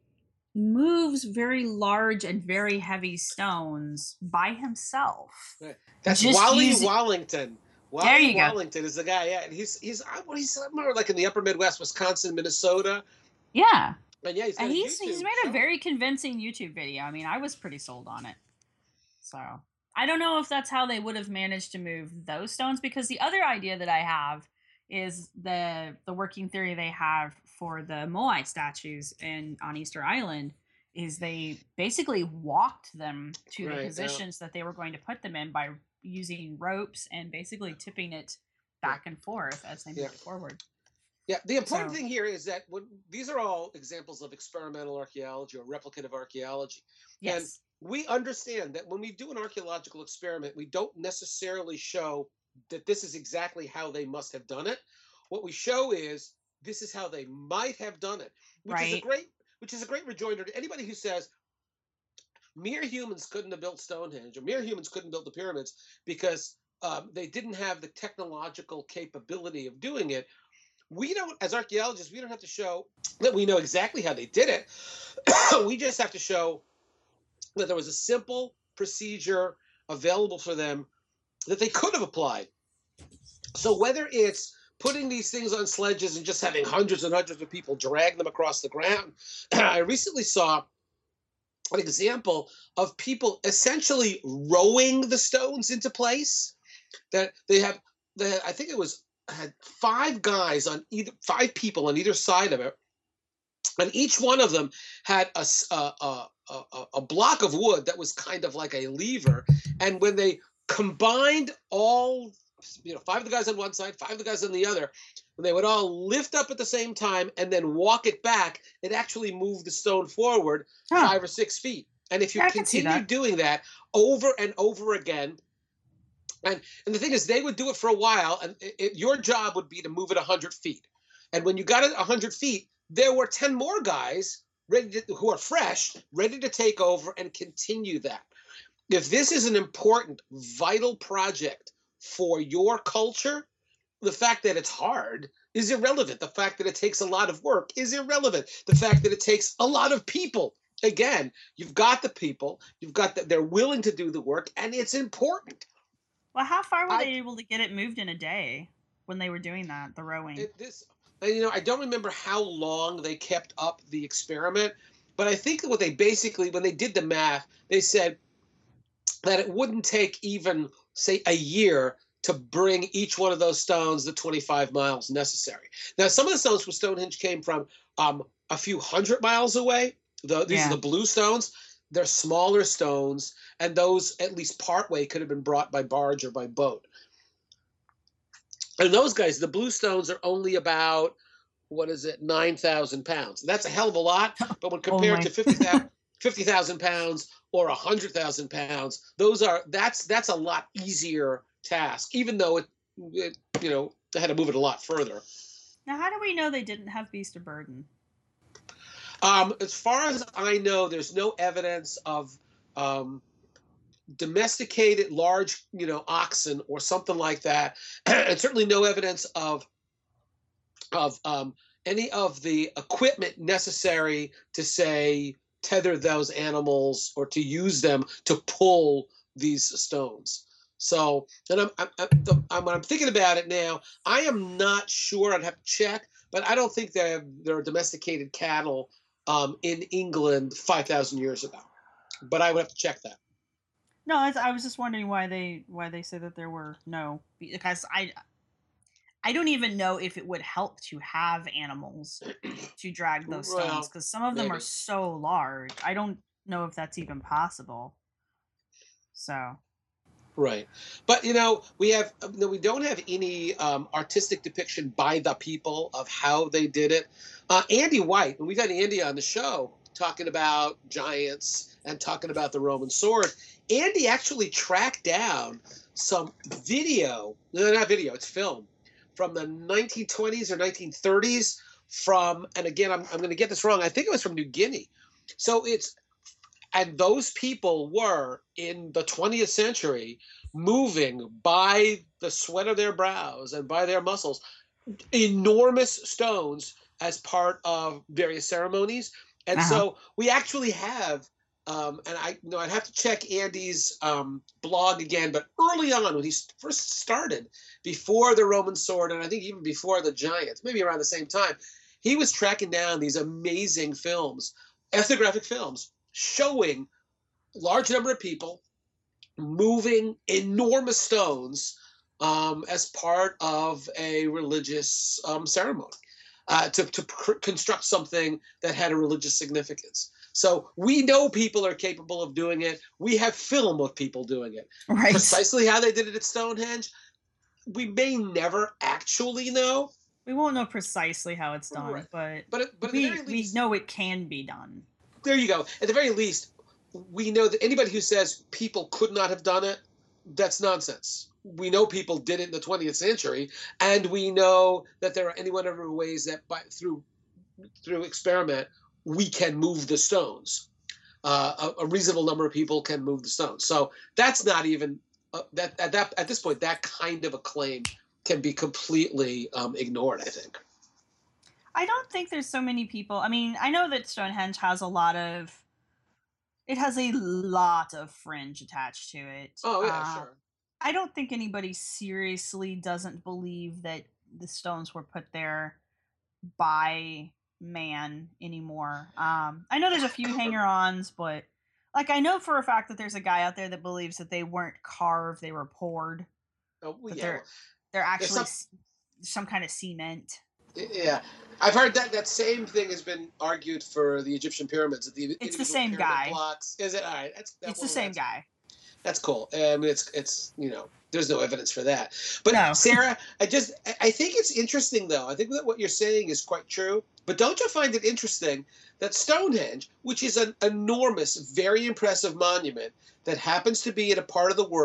moves very large and very heavy stones by himself. That's Just Wally Wallington. There you Wallington is the guy. Yeah, and he's more like in the upper Midwest, Wisconsin, Minnesota. Yeah. And yeah, he's made a very convincing YouTube video. I mean, I was pretty sold on it. So I don't know if that's how they would have managed to move those stones, because the other idea that I have is the working theory they have for the Moai statues on Easter Island is they basically walked them to the positions that they were going to put them in by using ropes and basically tipping it back and forth as they moved forward. Yeah, the important thing here is that these are all examples of experimental archaeology or replicative archaeology. Yes. And we understand that when we do an archaeological experiment, we don't necessarily show that this is exactly how they must have done it. What we show is this is how they might have done it, which is a great rejoinder to anybody who says mere humans couldn't have built Stonehenge or mere humans couldn't build the pyramids because they didn't have the technological capability of doing it. We don't, as archaeologists, we don't have to show that we know exactly how they did it. We just have to show that there was a simple procedure available for them that they could have applied. So whether it's putting these things on sledges and just having hundreds and hundreds of people drag them across the ground, I recently saw an example of people essentially rowing the stones into place. That I think it had 5 people on either side of it, and each one of them had a block of wood that was kind of like a lever, and when they combined all 5 of the guys on one side, 5 of the guys on the other, when they would all lift up at the same time and then walk it back, it actually moved the stone forward 5 or 6 feet. And if you continue doing that over and over again, And the thing is, they would do it for a while, and your job would be to move it 100 feet. And when you got it 100 feet, there were 10 more guys who are fresh, ready to take over and continue that. If this is an important, vital project for your culture, the fact that it's hard is irrelevant. The fact that it takes a lot of work is irrelevant. The fact that it takes a lot of people. Again, you've got the people, they're willing to do the work, and it's important. Well, how far were they able to get it moved in a day when they were doing that, the rowing? I don't remember how long they kept up the experiment, but I think that what they basically, when they did the math, they said that it wouldn't take even, say, a year to bring each one of those stones the 25 miles necessary. Now, some of the stones from Stonehenge came from a few hundred miles away. These are the blue stones. They're smaller stones, and those, at least partway, could have been brought by barge or by boat. And those guys, the blue stones are only about, 9,000 pounds. That's a hell of a lot, but when compared to 50,000 pounds or 100,000 pounds, that's a lot easier task, even though they had to move it a lot further. Now, how do we know they didn't have beast of burden? As far as I know, there's no evidence of domesticated large, oxen or something like that, and certainly no evidence of any of the equipment necessary to, say, tether those animals or to use them to pull these stones. So, and when I'm thinking about it now, I am not sure. I'd have to check, but I don't think there are domesticated cattle in England 5,000 years ago. But I would have to check that. No, I was just wondering why they say that there were no, because I don't even know if it would help to have animals to drag those stones, because some of them are so large. I don't know if that's even possible. So. Right. But, we don't have any artistic depiction by the people of how they did it. Andy White, when we got Andy on the show talking about giants and talking about the Roman sword, Andy actually tracked down some video, no, not video, it's film, from the 1920s or 1930s and again, I'm going to get this wrong, I think it was from New Guinea. And those people were, in the 20th century, moving by the sweat of their brows and by their muscles, enormous stones as part of various ceremonies. And so we actually have, and I'd have to check Andy's blog again, but early on when he first started, before the Roman sword, and I think even before the giants, maybe around the same time, he was tracking down these amazing films, ethnographic films, showing large number of people moving enormous stones as part of a religious ceremony to construct something that had a religious significance. So we know people are capable of doing it. We have film of people doing it. Right. Precisely how they did it at Stonehenge, we may never actually know. We won't know precisely how it's done, right. but we know it can be done. There you go. At the very least, we know that anybody who says people could not have done it, that's nonsense. We know people did it in the 20th century, and we know that there are any one of ways that through experiment we can move the stones. A reasonable number of people can move the stones. So that's not even at this point, that kind of a claim can be completely ignored, I think. I don't think there's so many people. I mean, I know that Stonehenge has a lot of fringe attached to it. Oh, yeah, sure. I don't think anybody seriously doesn't believe that the stones were put there by man anymore. I know there's a few hanger-ons, but I know for a fact that there's a guy out there that believes that they weren't carved, they were poured. Oh, well, yeah. They're actually some kind of cement. Yeah, I've heard that same thing has been argued for the Egyptian pyramids. It's the same guy. Blocks. Is it? All right. It's the same guy. That's cool. I mean, it's there's no evidence for that. But no. Sarah, I think it's interesting though. I think that what you're saying is quite true. But don't you find it interesting that Stonehenge, which is an enormous, very impressive monument that happens to be in a part of the world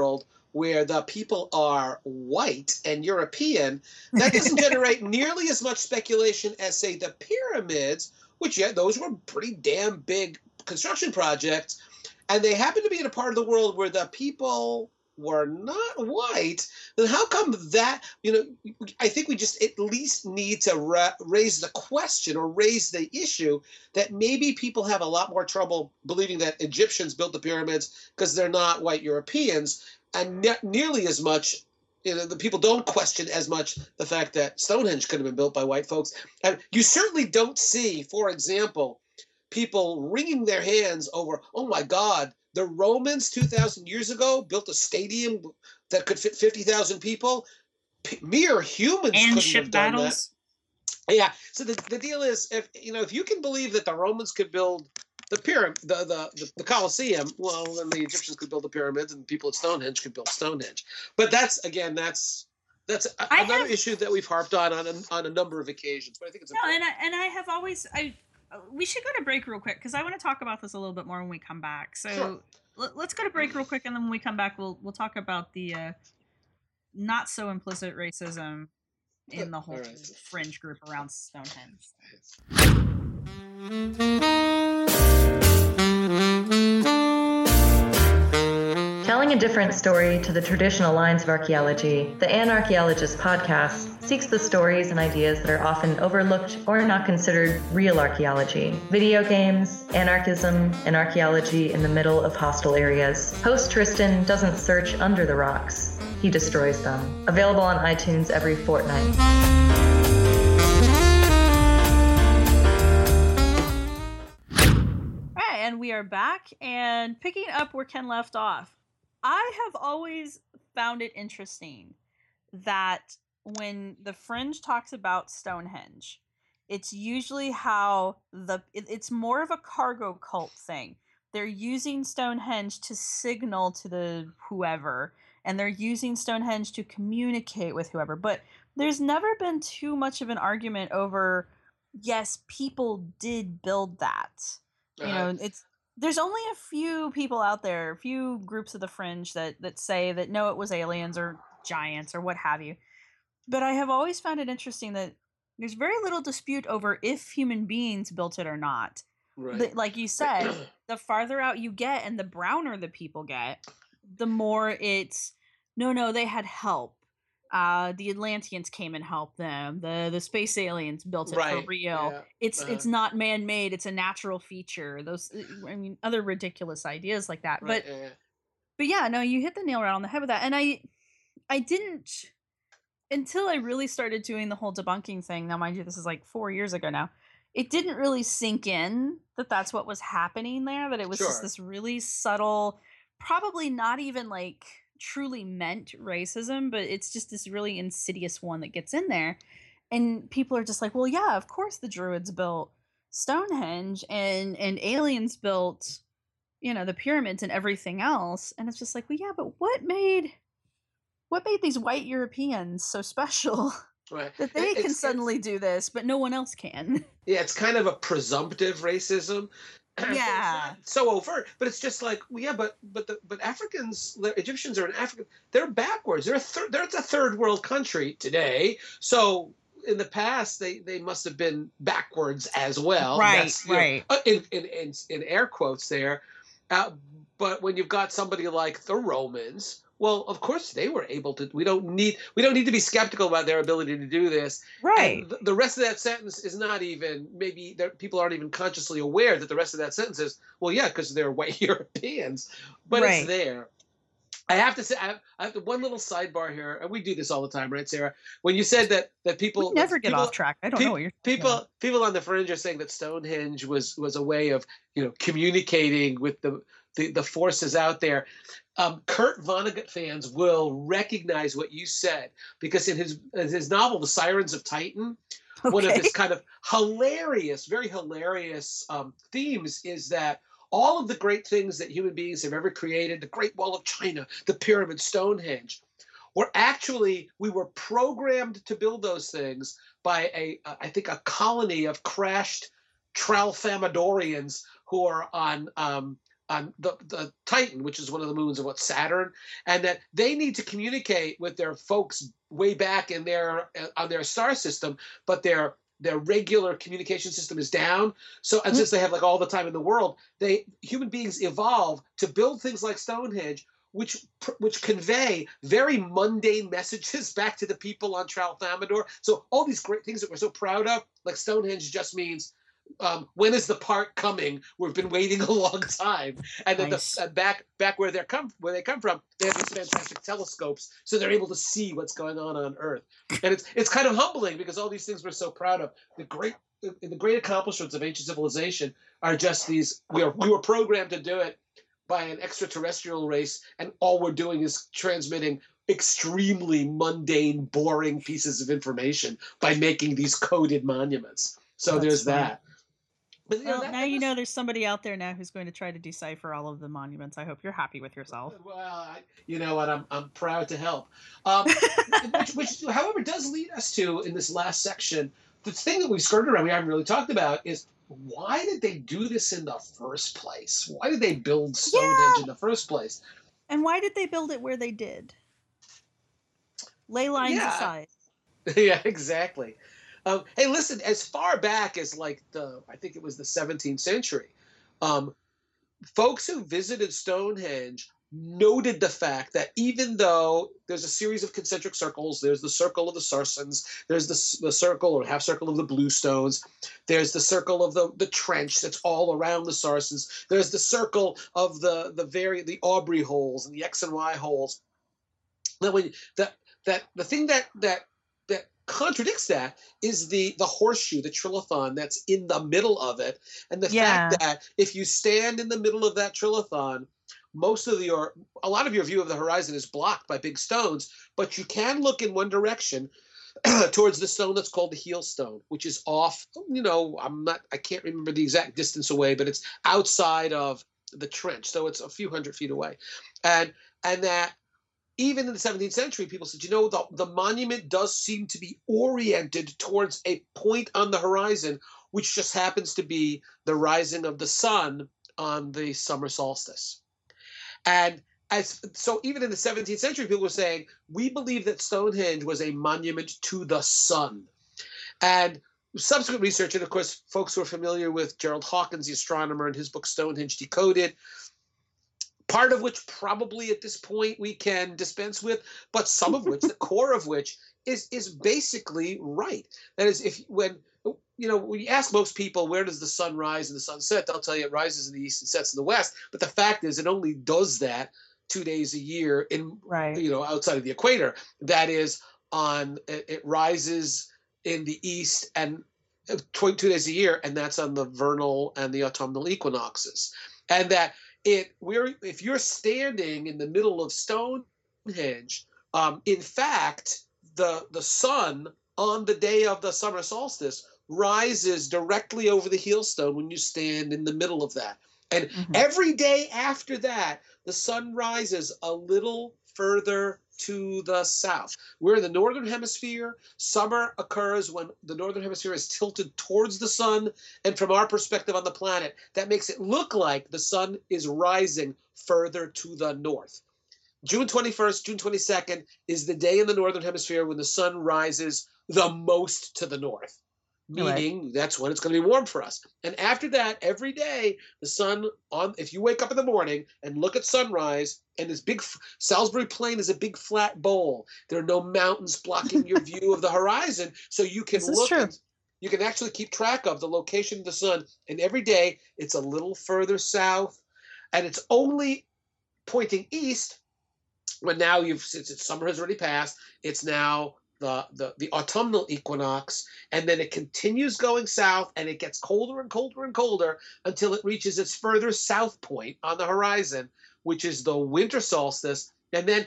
where the people are white and European, that doesn't generate nearly as much speculation as, say, the pyramids, which, yeah, those were pretty damn big construction projects. And they happen to be in a part of the world where the people were not white. Then how come that, I think we just at least need to raise the question or raise the issue that maybe people have a lot more trouble believing that Egyptians built the pyramids because they're not white Europeans, and not nearly as much, the people don't question as much the fact that Stonehenge could have been built by white folks. And you certainly don't see, for example, people wringing their hands over, oh my God, the Romans 2,000 years ago built a stadium that could fit 50,000 people. Mere humans and couldn't ship have done battles. that. Yeah. So the deal is, if you can believe that the Romans could build the pyramid, the Colosseum, well, then the Egyptians could build the pyramids, and people at Stonehenge could build Stonehenge. But that's another issue that we've harped on a number of occasions. But I think it's important. I have always we should go to break real quick because I want to talk about this a little bit more when we come back. So Sure. Let's go to break real quick, and then when we come back, we'll talk about the not so implicit racism in the whole All right. fringe group around Stonehenge. Telling a different story to the traditional lines of archaeology, the Anarchaeologist podcast seeks the stories and ideas that are often overlooked or not considered real archaeology. Video games, anarchism, and archaeology in the middle of hostile areas. Host Tristan doesn't search under the rocks. He destroys them. Available on iTunes every fortnight. And we are back and picking up where Ken left off. I have always found it interesting that when the fringe talks about Stonehenge, it's usually how it's more of a cargo cult thing. They're using Stonehenge to signal to the whoever, and they're using Stonehenge to communicate with whoever. But there's never been too much of an argument over, yes, people did build that. There's only a few people out there, a few groups of the fringe that say that no, it was aliens or giants or what have you. But I have always found it interesting that there's very little dispute over if human beings built it or not. Right. Like you said, the farther out you get and the browner the people get, the more it's no, they had help. The Atlanteans came and helped them. The space aliens built it for real. Yeah. It's not man-made. It's a natural feature. Other ridiculous ideas like that. Right. But yeah, no, you hit the nail right on the head with that. And I didn't until I really started doing the whole debunking thing. Now, mind you, this is like 4 years ago now. It didn't really sink in that that's what was happening there. That it was just this really subtle, probably not even like truly meant racism, but it's just this really insidious one that gets in there, and people are just like, well, yeah, of course the Druids built Stonehenge and aliens built the pyramids and everything else, and it's just like, well, yeah, but what made these white Europeans so special that they can suddenly do this but no one else can? Yeah, it's kind of a presumptive racism. Yeah, so overt, but it's just like, well, yeah, but Africans, the Egyptians are in Africa. They're backwards. They're a third world country today. So in the past, they must have been backwards as well. Right, right. In air quotes there. But when you've got somebody like the Romans, well, of course they were able to. We don't need to be skeptical about their ability to do this. Right. And the rest of that sentence is not even, maybe people aren't even consciously aware that the rest of that sentence is, well, yeah, because they're white Europeans, but It's there. I have to say, I have one little sidebar here, and we do this all the time, right, Sarah? When you said that people we never get off track. I don't know what you're people on the fringe are saying that Stonehenge was a way of communicating with the forces out there. Kurt Vonnegut fans will recognize what you said, because in his novel, The Sirens of Titan, one of his kind of hilarious, very hilarious themes is that all of the great things that human beings have ever created, the Great Wall of China, the Pyramid, Stonehenge, we were programmed to build those things by I think a colony of crashed Tralfamadorians who are on on the Titan, which is one of the moons of Saturn, and that they need to communicate with their folks way back in on their star system, but their regular communication system is down. So, and since they have like all the time in the world, human beings evolve to build things like Stonehenge, which convey very mundane messages back to the people on Tralfamadore. So all these great things that we're so proud of, like Stonehenge, just means when is the part coming? We've been waiting a long time. And then Nice. back where they come from, they have these fantastic telescopes, so they're able to see what's going on Earth. And it's kind of humbling because all these things we're so proud of, the great accomplishments of ancient civilization are just these. We were programmed to do it by an extraterrestrial race, and all we're doing is transmitting extremely mundane, boring pieces of information by making these coded monuments. So That's there's funny. that. But, Well, now you know there's somebody out there now who's going to try to decipher all of the monuments. I hope you're happy with yourself. Well, you know what? I'm proud to help. Which, however, does lead us to, in this last section, the thing that we skirted around, we haven't really talked about, is why did they do this in the first place? Why did they build Stonehenge in the first place? And why did they build it where they did? Ley lines aside. Yeah, exactly. Hey, listen, as far back as like I think it was the 17th century, folks who visited Stonehenge noted the fact that even though there's a series of concentric circles, there's the circle of the Saracens, there's the circle or half circle of the Bluestones, there's the circle of the trench that's all around the Saracens, there's the circle of the Aubrey holes and the X and Y holes. Now, the thing that contradicts that is the horseshoe, the trilithon that's in the middle of it, and the fact that if you stand in the middle of that trilithon, a lot of your view of the horizon is blocked by big stones, but you can look in one direction towards the stone that's called the heel stone, which is off. I can't remember the exact distance away, but it's outside of the trench, so it's a few hundred feet away, and that. Even in the 17th century, people said, the monument does seem to be oriented towards a point on the horizon, which just happens to be the rising of the sun on the summer solstice. And so even in the 17th century, people were saying, we believe that Stonehenge was a monument to the sun. And subsequent research, and of course, folks who are familiar with Gerald Hawkins, the astronomer, in his book Stonehenge Decoded, part of which probably at this point we can dispense with, but some of which, the core of which, is basically right. That is, when you ask most people where does the sun rise and the sun set, they'll tell you it rises in the east and sets in the west. But the fact is, it only does that 2 days a year outside of the equator. That is, it rises in the east and 2 days a year, and that's on the vernal and the autumnal equinoxes, and that. If you're standing in the middle of Stonehenge, in fact, the sun on the day of the summer solstice rises directly over the heel stone when you stand in the middle of that. And every day after that, the sun rises a little further to the south. We're in the northern hemisphere. Summer occurs when the northern hemisphere is tilted towards the sun, and from our perspective on the planet, that makes it look like the sun is rising further to the north. June 21st, June 22nd is the day in the northern hemisphere when the sun rises the most to the north, meaning that's when it's going to be warm for us. And after that, every day, the sun, if you wake up in the morning and look at sunrise, and this big Salisbury Plain is a big flat bowl. There are no mountains blocking your view of the horizon, so you can look. You can actually keep track of the location of the sun, and every day it's a little further south, and it's only pointing east. When now since summer has already passed, it's now the autumnal equinox, and then it continues going south, and it gets colder and colder and colder until it reaches its further south point on the horizon, which is the winter solstice. And then,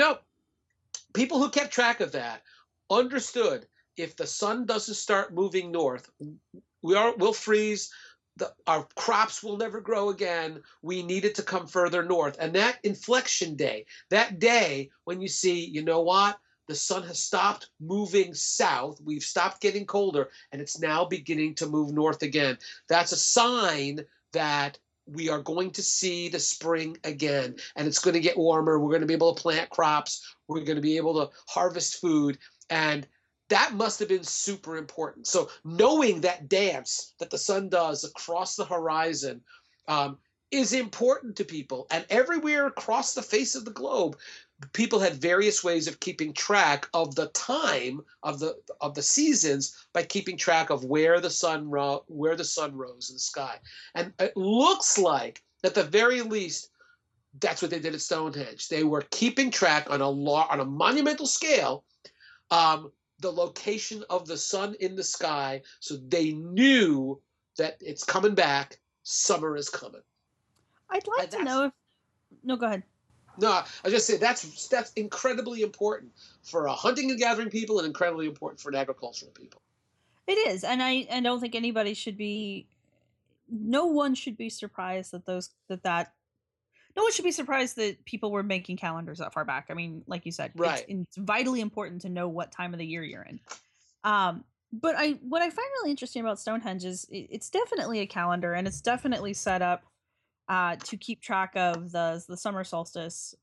people who kept track of that understood if the sun doesn't start moving north, we'll freeze. Our crops will never grow again. We need it to come further north. And that inflection day, that day when you see, the sun has stopped moving south, we've stopped getting colder, and it's now beginning to move north again. That's a sign that we are going to see the spring again, and it's going to get warmer. We're going to be able to plant crops. We're going to be able to harvest food. And that must have been super important. So knowing that dance that the sun does across the horizon is important to people. And everywhere across the face of the globe, people had various ways of keeping track of the time of the seasons by keeping track of where the sun rose in the sky. And it looks like, at the very least, that's what they did at Stonehenge. They were keeping track on a monumental scale, the location of the sun in the sky, so they knew that it's coming back. Summer is coming. I'd like to know if. No, go ahead. No, I was just saying that's incredibly important for a hunting and gathering people, and incredibly important for an agricultural people. It is, and I don't think anybody should be. No one should be surprised that. No one should be surprised that people were making calendars that far back. I mean, like you said, right. It's vitally important to know what time of the year you're in. But what I find really interesting about Stonehenge is it's definitely a calendar, and it's definitely set up to keep track of the summer solstice,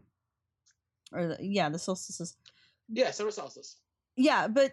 the solstices. Yeah, summer solstice. Yeah, but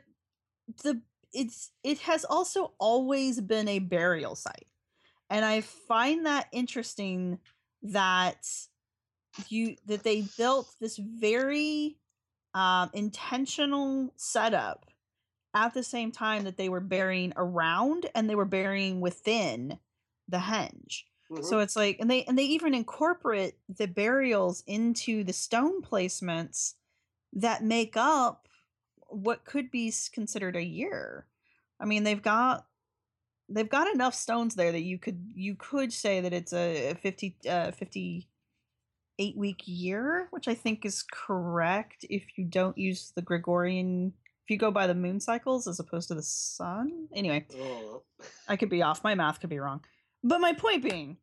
it has also always been a burial site, and I find that interesting that they built this very intentional setup at the same time that they were burying around and they were burying within the henge. Mm-hmm. So it's like, and they even incorporate the burials into the stone placements that make up what could be considered a year. I mean, they've got enough stones there that you could say that it's a 58-week year, which I think is correct if you don't use the Gregorian. If you go by the moon cycles as opposed to the sun. Anyway, I could be off. My math could be wrong. But my point being,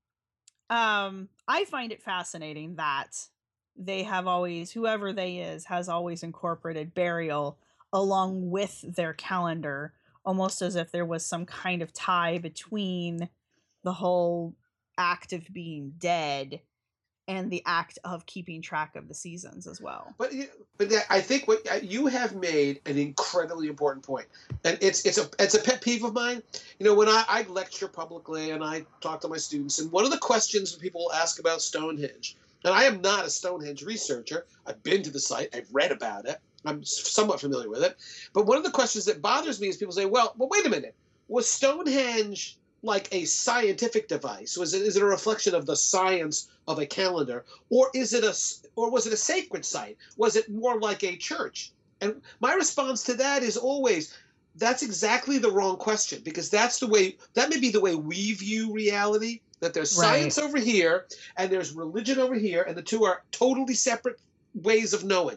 I find it fascinating that they have always, whoever they is, has always incorporated burial along with their calendar, almost as if there was some kind of tie between the whole act of being dead and the act of keeping track of the seasons as well. But I think what you have made an incredibly important point, and it's a pet peeve of mine. You know, when I lecture publicly and I talk to my students, and one of the questions people ask about Stonehenge, and I am not a Stonehenge researcher. I've been to the site. I've read about it. I'm somewhat familiar with it. But one of the questions that bothers me is people say, well, wait a minute. Was Stonehenge like a scientific device? Is it a reflection of the science of a calendar, or was it a sacred site? Was it more like a church? And my response to that is always, that's exactly the wrong question, because that may be the way we view reality, that there's science over here and there's religion over here, and the two are totally separate ways of knowing.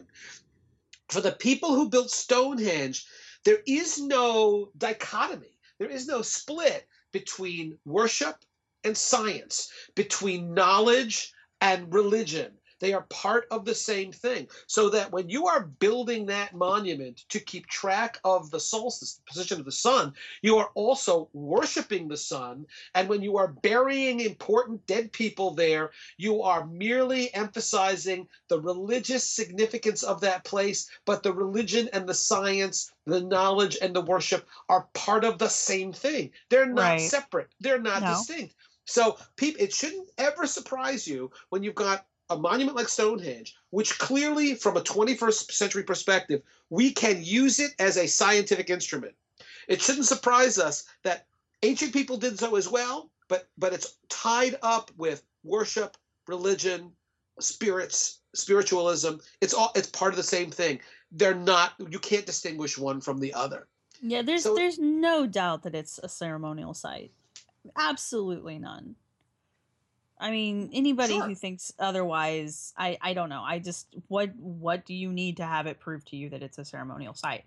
For the people who built Stonehenge, there is no dichotomy. There is no split between worship and science, between knowledge and religion. They are part of the same thing. So that when you are building that monument to keep track of the solstice, the position of the sun, you are also worshiping the sun. And when you are burying important dead people there, you are merely emphasizing the religious significance of that place, but the religion and the science, the knowledge and the worship are part of the same thing. They're not separate. They're not distinct. So it shouldn't ever surprise you when you've got a monument like Stonehenge, which clearly, from a 21st century perspective, we can use it as a scientific instrument. It shouldn't surprise us that ancient people did so as well, but it's tied up with worship, religion, spirits, spiritualism. It's part of the same thing. They're not. You can't distinguish one from the other. Yeah, there's no doubt that it's a ceremonial site. Absolutely none. I mean, anybody who thinks otherwise, I don't know. I just, what do you need to have it prove to you that it's a ceremonial site?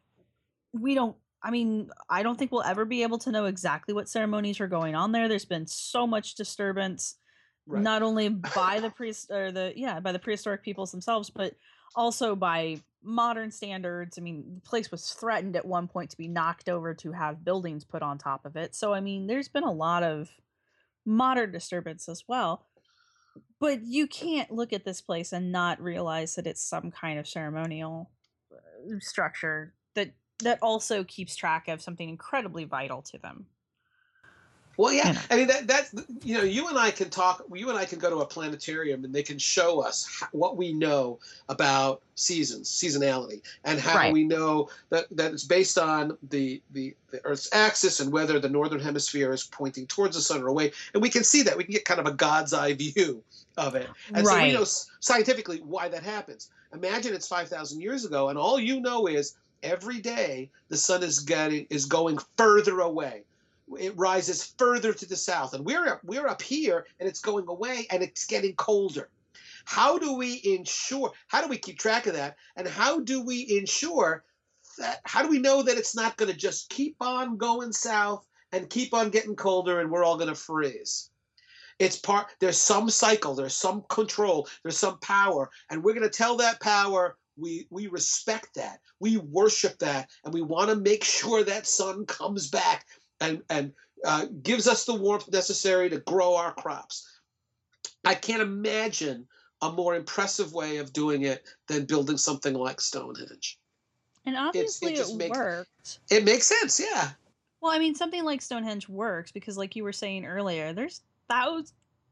I don't think we'll ever be able to know exactly what ceremonies are going on there. There's been so much disturbance, not only by the by the prehistoric peoples themselves, but also by modern standards. I mean, the place was threatened at one point to be knocked over to have buildings put on top of it. So, I mean, there's been a lot of modern disturbance as well. But you can't look at this place and not realize that it's some kind of ceremonial structure that also keeps track of something incredibly vital to them. Well, yeah. You know. I mean, that's, you and I can talk, you and I can go to a planetarium and they can show us what we know about seasonality, and how we know that it's based on the Earth's axis and whether the northern hemisphere is pointing towards the sun or away. And we can see that. We can get kind of a God's eye view of it. And so we know scientifically why that happens. Imagine it's 5,000 years ago, and all you know is every day the sun is going further away. It rises further to the south, and we're up here, and it's going away, and it's getting colder. How do we keep track of that, and how do we ensure that? How do we know that it's not going to just keep on going south and keep on getting colder, and we're all going to freeze? There's some cycle, there's some control, there's some power, and we're going to tell that power we respect that, we worship that, and we want to make sure that sun comes back and gives us the warmth necessary to grow our crops. I can't imagine a more impressive way of doing it than building something like Stonehenge. And obviously it worked. It makes sense, yeah. Well, I mean, something like Stonehenge works because, like you were saying earlier, there's thousands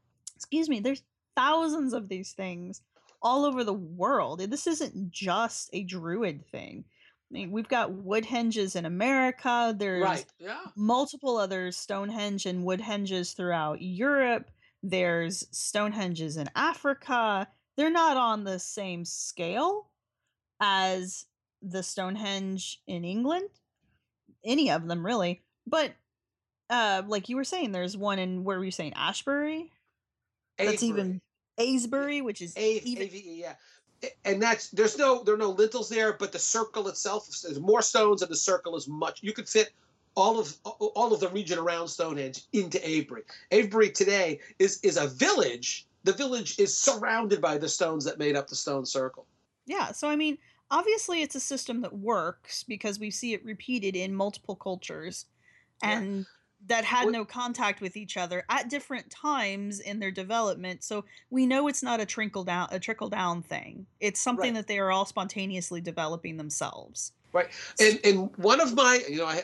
of these things all over the world. This isn't just a Druid thing. I mean, we've got Woodhenges in America. There's multiple other Stonehenge and Woodhenges throughout Europe. There's Stonehenges in Africa. They're not on the same scale as the Stonehenge in England. Any of them, really. But like you were saying, there's one in, where were you saying, Ashbury? That's even Avebury, which is even... A-V-E, yeah. And there are no lintels there, but the circle itself, there's more stones, and the circle is much. You could fit all of the region around Stonehenge into Avebury. Avebury today is a village. The village is surrounded by the stones that made up the stone circle. Yeah, so I mean, obviously it's a system that works because we see it repeated in multiple cultures, and that had no contact with each other at different times in their development. So we know it's not a trickle down thing. It's something that they are all spontaneously developing themselves. Right. And one of my,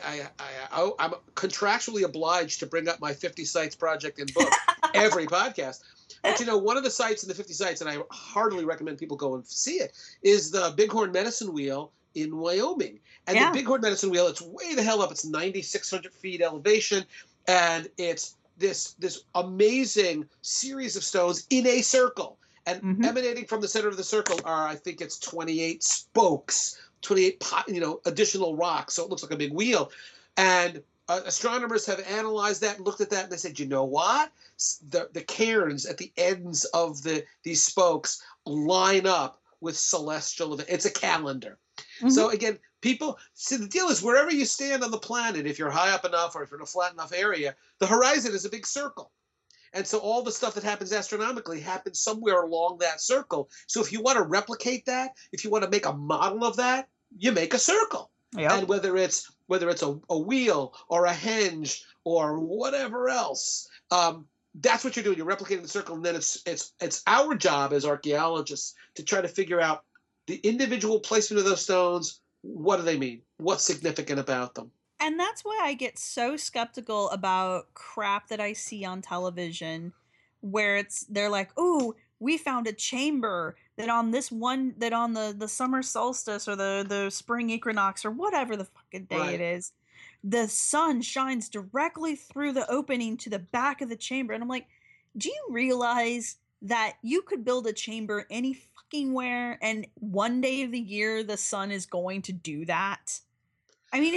I'm contractually obliged to bring up my 50 sites project in book every podcast. But one of the sites in the 50 sites, and I heartily recommend people go and see it, is the Bighorn Medicine Wheel in Wyoming. And the Bighorn Medicine Wheel, it's way the hell up. It's 9,600 feet elevation. And it's this amazing series of stones in a circle. And emanating from the center of the circle are, I think it's 28 spokes, 28 additional rocks. So it looks like a big wheel. And astronomers have analyzed that and looked at that, and they said, you know what? The cairns at the ends of these spokes line up with celestial events. It's a calendar. So again, people see, the deal is wherever you stand on the planet, if you're high up enough or if you're in a flat enough area, the horizon is a big circle. And so all the stuff that happens astronomically happens somewhere along that circle. So if you want to replicate that, if you want to make a model of that, you make a circle. Yep. And whether it's a wheel or a henge or whatever else, that's what you're doing. You're replicating the circle, and then it's our job as archaeologists to try to figure out the individual placement of those stones. What do they mean? What's significant about them? And that's why I get so skeptical about crap that I see on television, where they're like, "Ooh, we found a chamber that on the summer solstice or the spring equinox or whatever the fucking day it is, the sun shines directly through the opening to the back of the chamber." And I'm like, do you realize that you could build a chamber any fucking where, and one day of the year the sun is going to do that? I mean,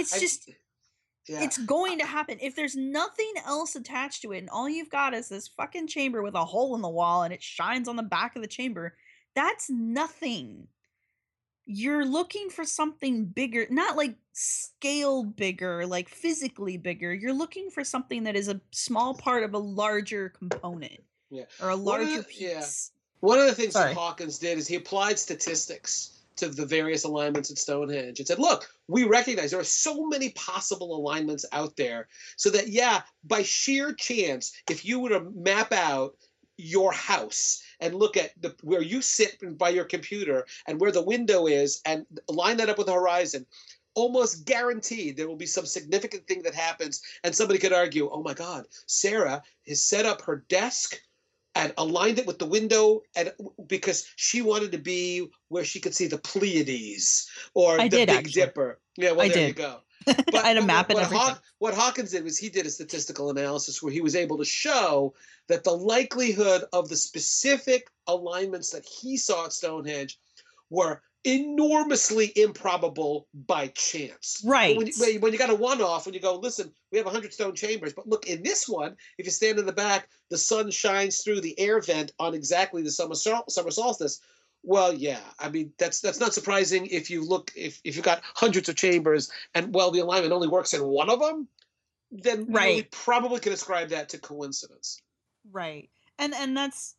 it's going to happen. If there's nothing else attached to it and all you've got is this fucking chamber with a hole in the wall and it shines on the back of the chamber, that's nothing. You're looking for something bigger, not like scale bigger, like physically bigger. You're looking for something that is a small part of a larger component or a larger piece. One of the things that Hawkins did is he applied statistics to the various alignments at Stonehenge and said, look, we recognize there are so many possible alignments out there, so that, yeah, by sheer chance, if you were to map out your house and look at where you sit by your computer and where the window is and line that up with the horizon, almost guaranteed there will be some significant thing that happens. And somebody could argue, oh my God, Sarah has set up her desk and aligned it with the window, and because she wanted to be where she could see the Pleiades or the Big Dipper. Yeah, well, there you go. But, I had a map and everything. What Hawkins did was he did a statistical analysis where he was able to show that the likelihood of the specific alignments that he saw at Stonehenge were enormously improbable by chance. Right. When you got a one-off, when you go, listen, we have 100 stone chambers, but look, in this one, if you stand in the back, the sun shines through the air vent on exactly the summer solstice. Well, yeah, I mean, that's not surprising if you look, if you've got hundreds of chambers and, well, the alignment only works in one of them, then we probably can ascribe that to coincidence. Right. And that's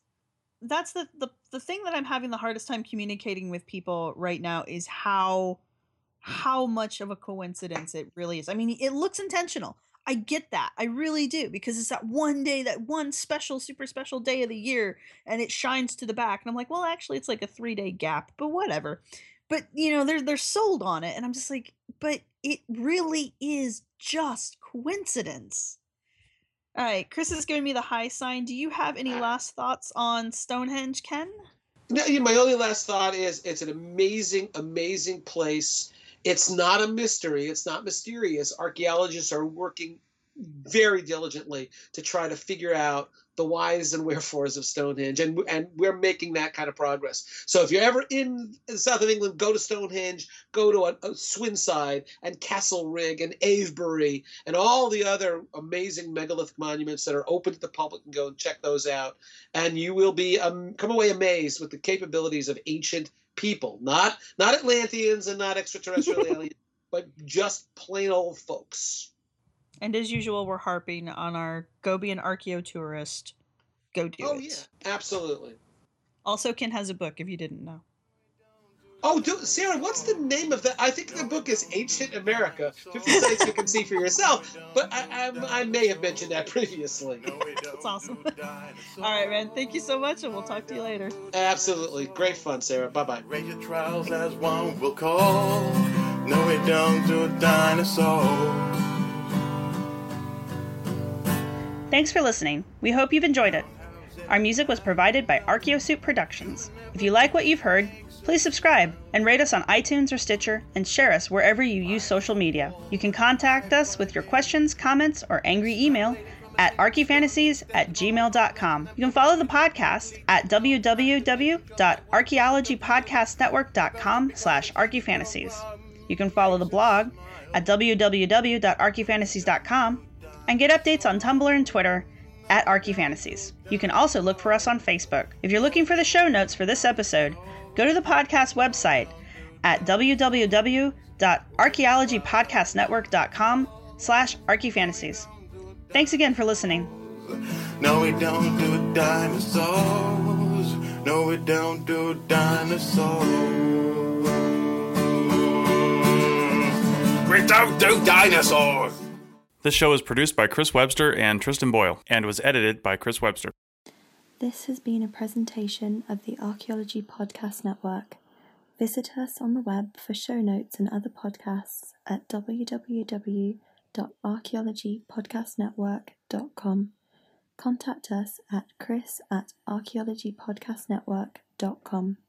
the thing that I'm having the hardest time communicating with people right now is how much of a coincidence it really is. I mean, it looks intentional. I get that. I really do, because it's that one day, that one special, super special day of the year, and it shines to the back. And I'm like, well, actually, it's like a 3-day gap, but whatever. But, they're sold on it. And I'm just like, but it really is just coincidence. All right, Chris is giving me the high sign. Do you have any last thoughts on Stonehenge, Ken? No, my only last thought is it's an amazing, amazing place. It's not a mystery. It's not mysterious. Archaeologists are working very diligently to try to figure out the whys and wherefores of Stonehenge, and we're making that kind of progress. So if you're ever in the south of England, go to Stonehenge, go to a Swinside and Castlerigg and Avebury and all the other amazing megalithic monuments that are open to the public, and go and check those out. And you will be come away amazed with the capabilities of ancient people, not Atlanteans and not extraterrestrial aliens, but just plain old folks. And as usual, we're harping on our go be an archaeotourist. Go do it. Oh, yeah, absolutely. Also, Ken has a book, if you didn't know. Oh, Sarah, what's the name of that? I think the book is Ancient America, 50 Sites You Can See for Yourself, but I may have mentioned that previously. That's awesome. All right, man. Thank you so much, and we'll talk to you later. Absolutely. Great fun, Sarah. Bye-bye. Raise your trials as one will call. No, we don't do dinosaurs. Thanks for listening. We hope you've enjoyed it. Our music was provided by Archaeosuit Productions. If you like what you've heard, please subscribe and rate us on iTunes or Stitcher, and share us wherever you use social media. You can contact us with your questions, comments, or angry email at archyfantasies@gmail.com. You can follow the podcast at www.archaeologypodcastnetwork.com/archyfantasies. You can follow the blog at www.archyfantasies.com and get updates on Tumblr and Twitter at archyfantasies. You can also look for us on Facebook. If you're looking for the show notes for this episode, go to the podcast website at www.archaeologypodcastnetwork.com/archyfantasies. Thanks again for listening. No, we don't do dinosaurs. No, we don't do dinosaurs. We don't do dinosaurs. This show is produced by Chris Webster and Tristan Boyle, and was edited by Chris Webster. This has been a presentation of the Archaeology Podcast Network. Visit us on the web for show notes and other podcasts at www.archaeologypodcastnetwork.com. Contact us at chris@archaeologypodcastnetwork.com.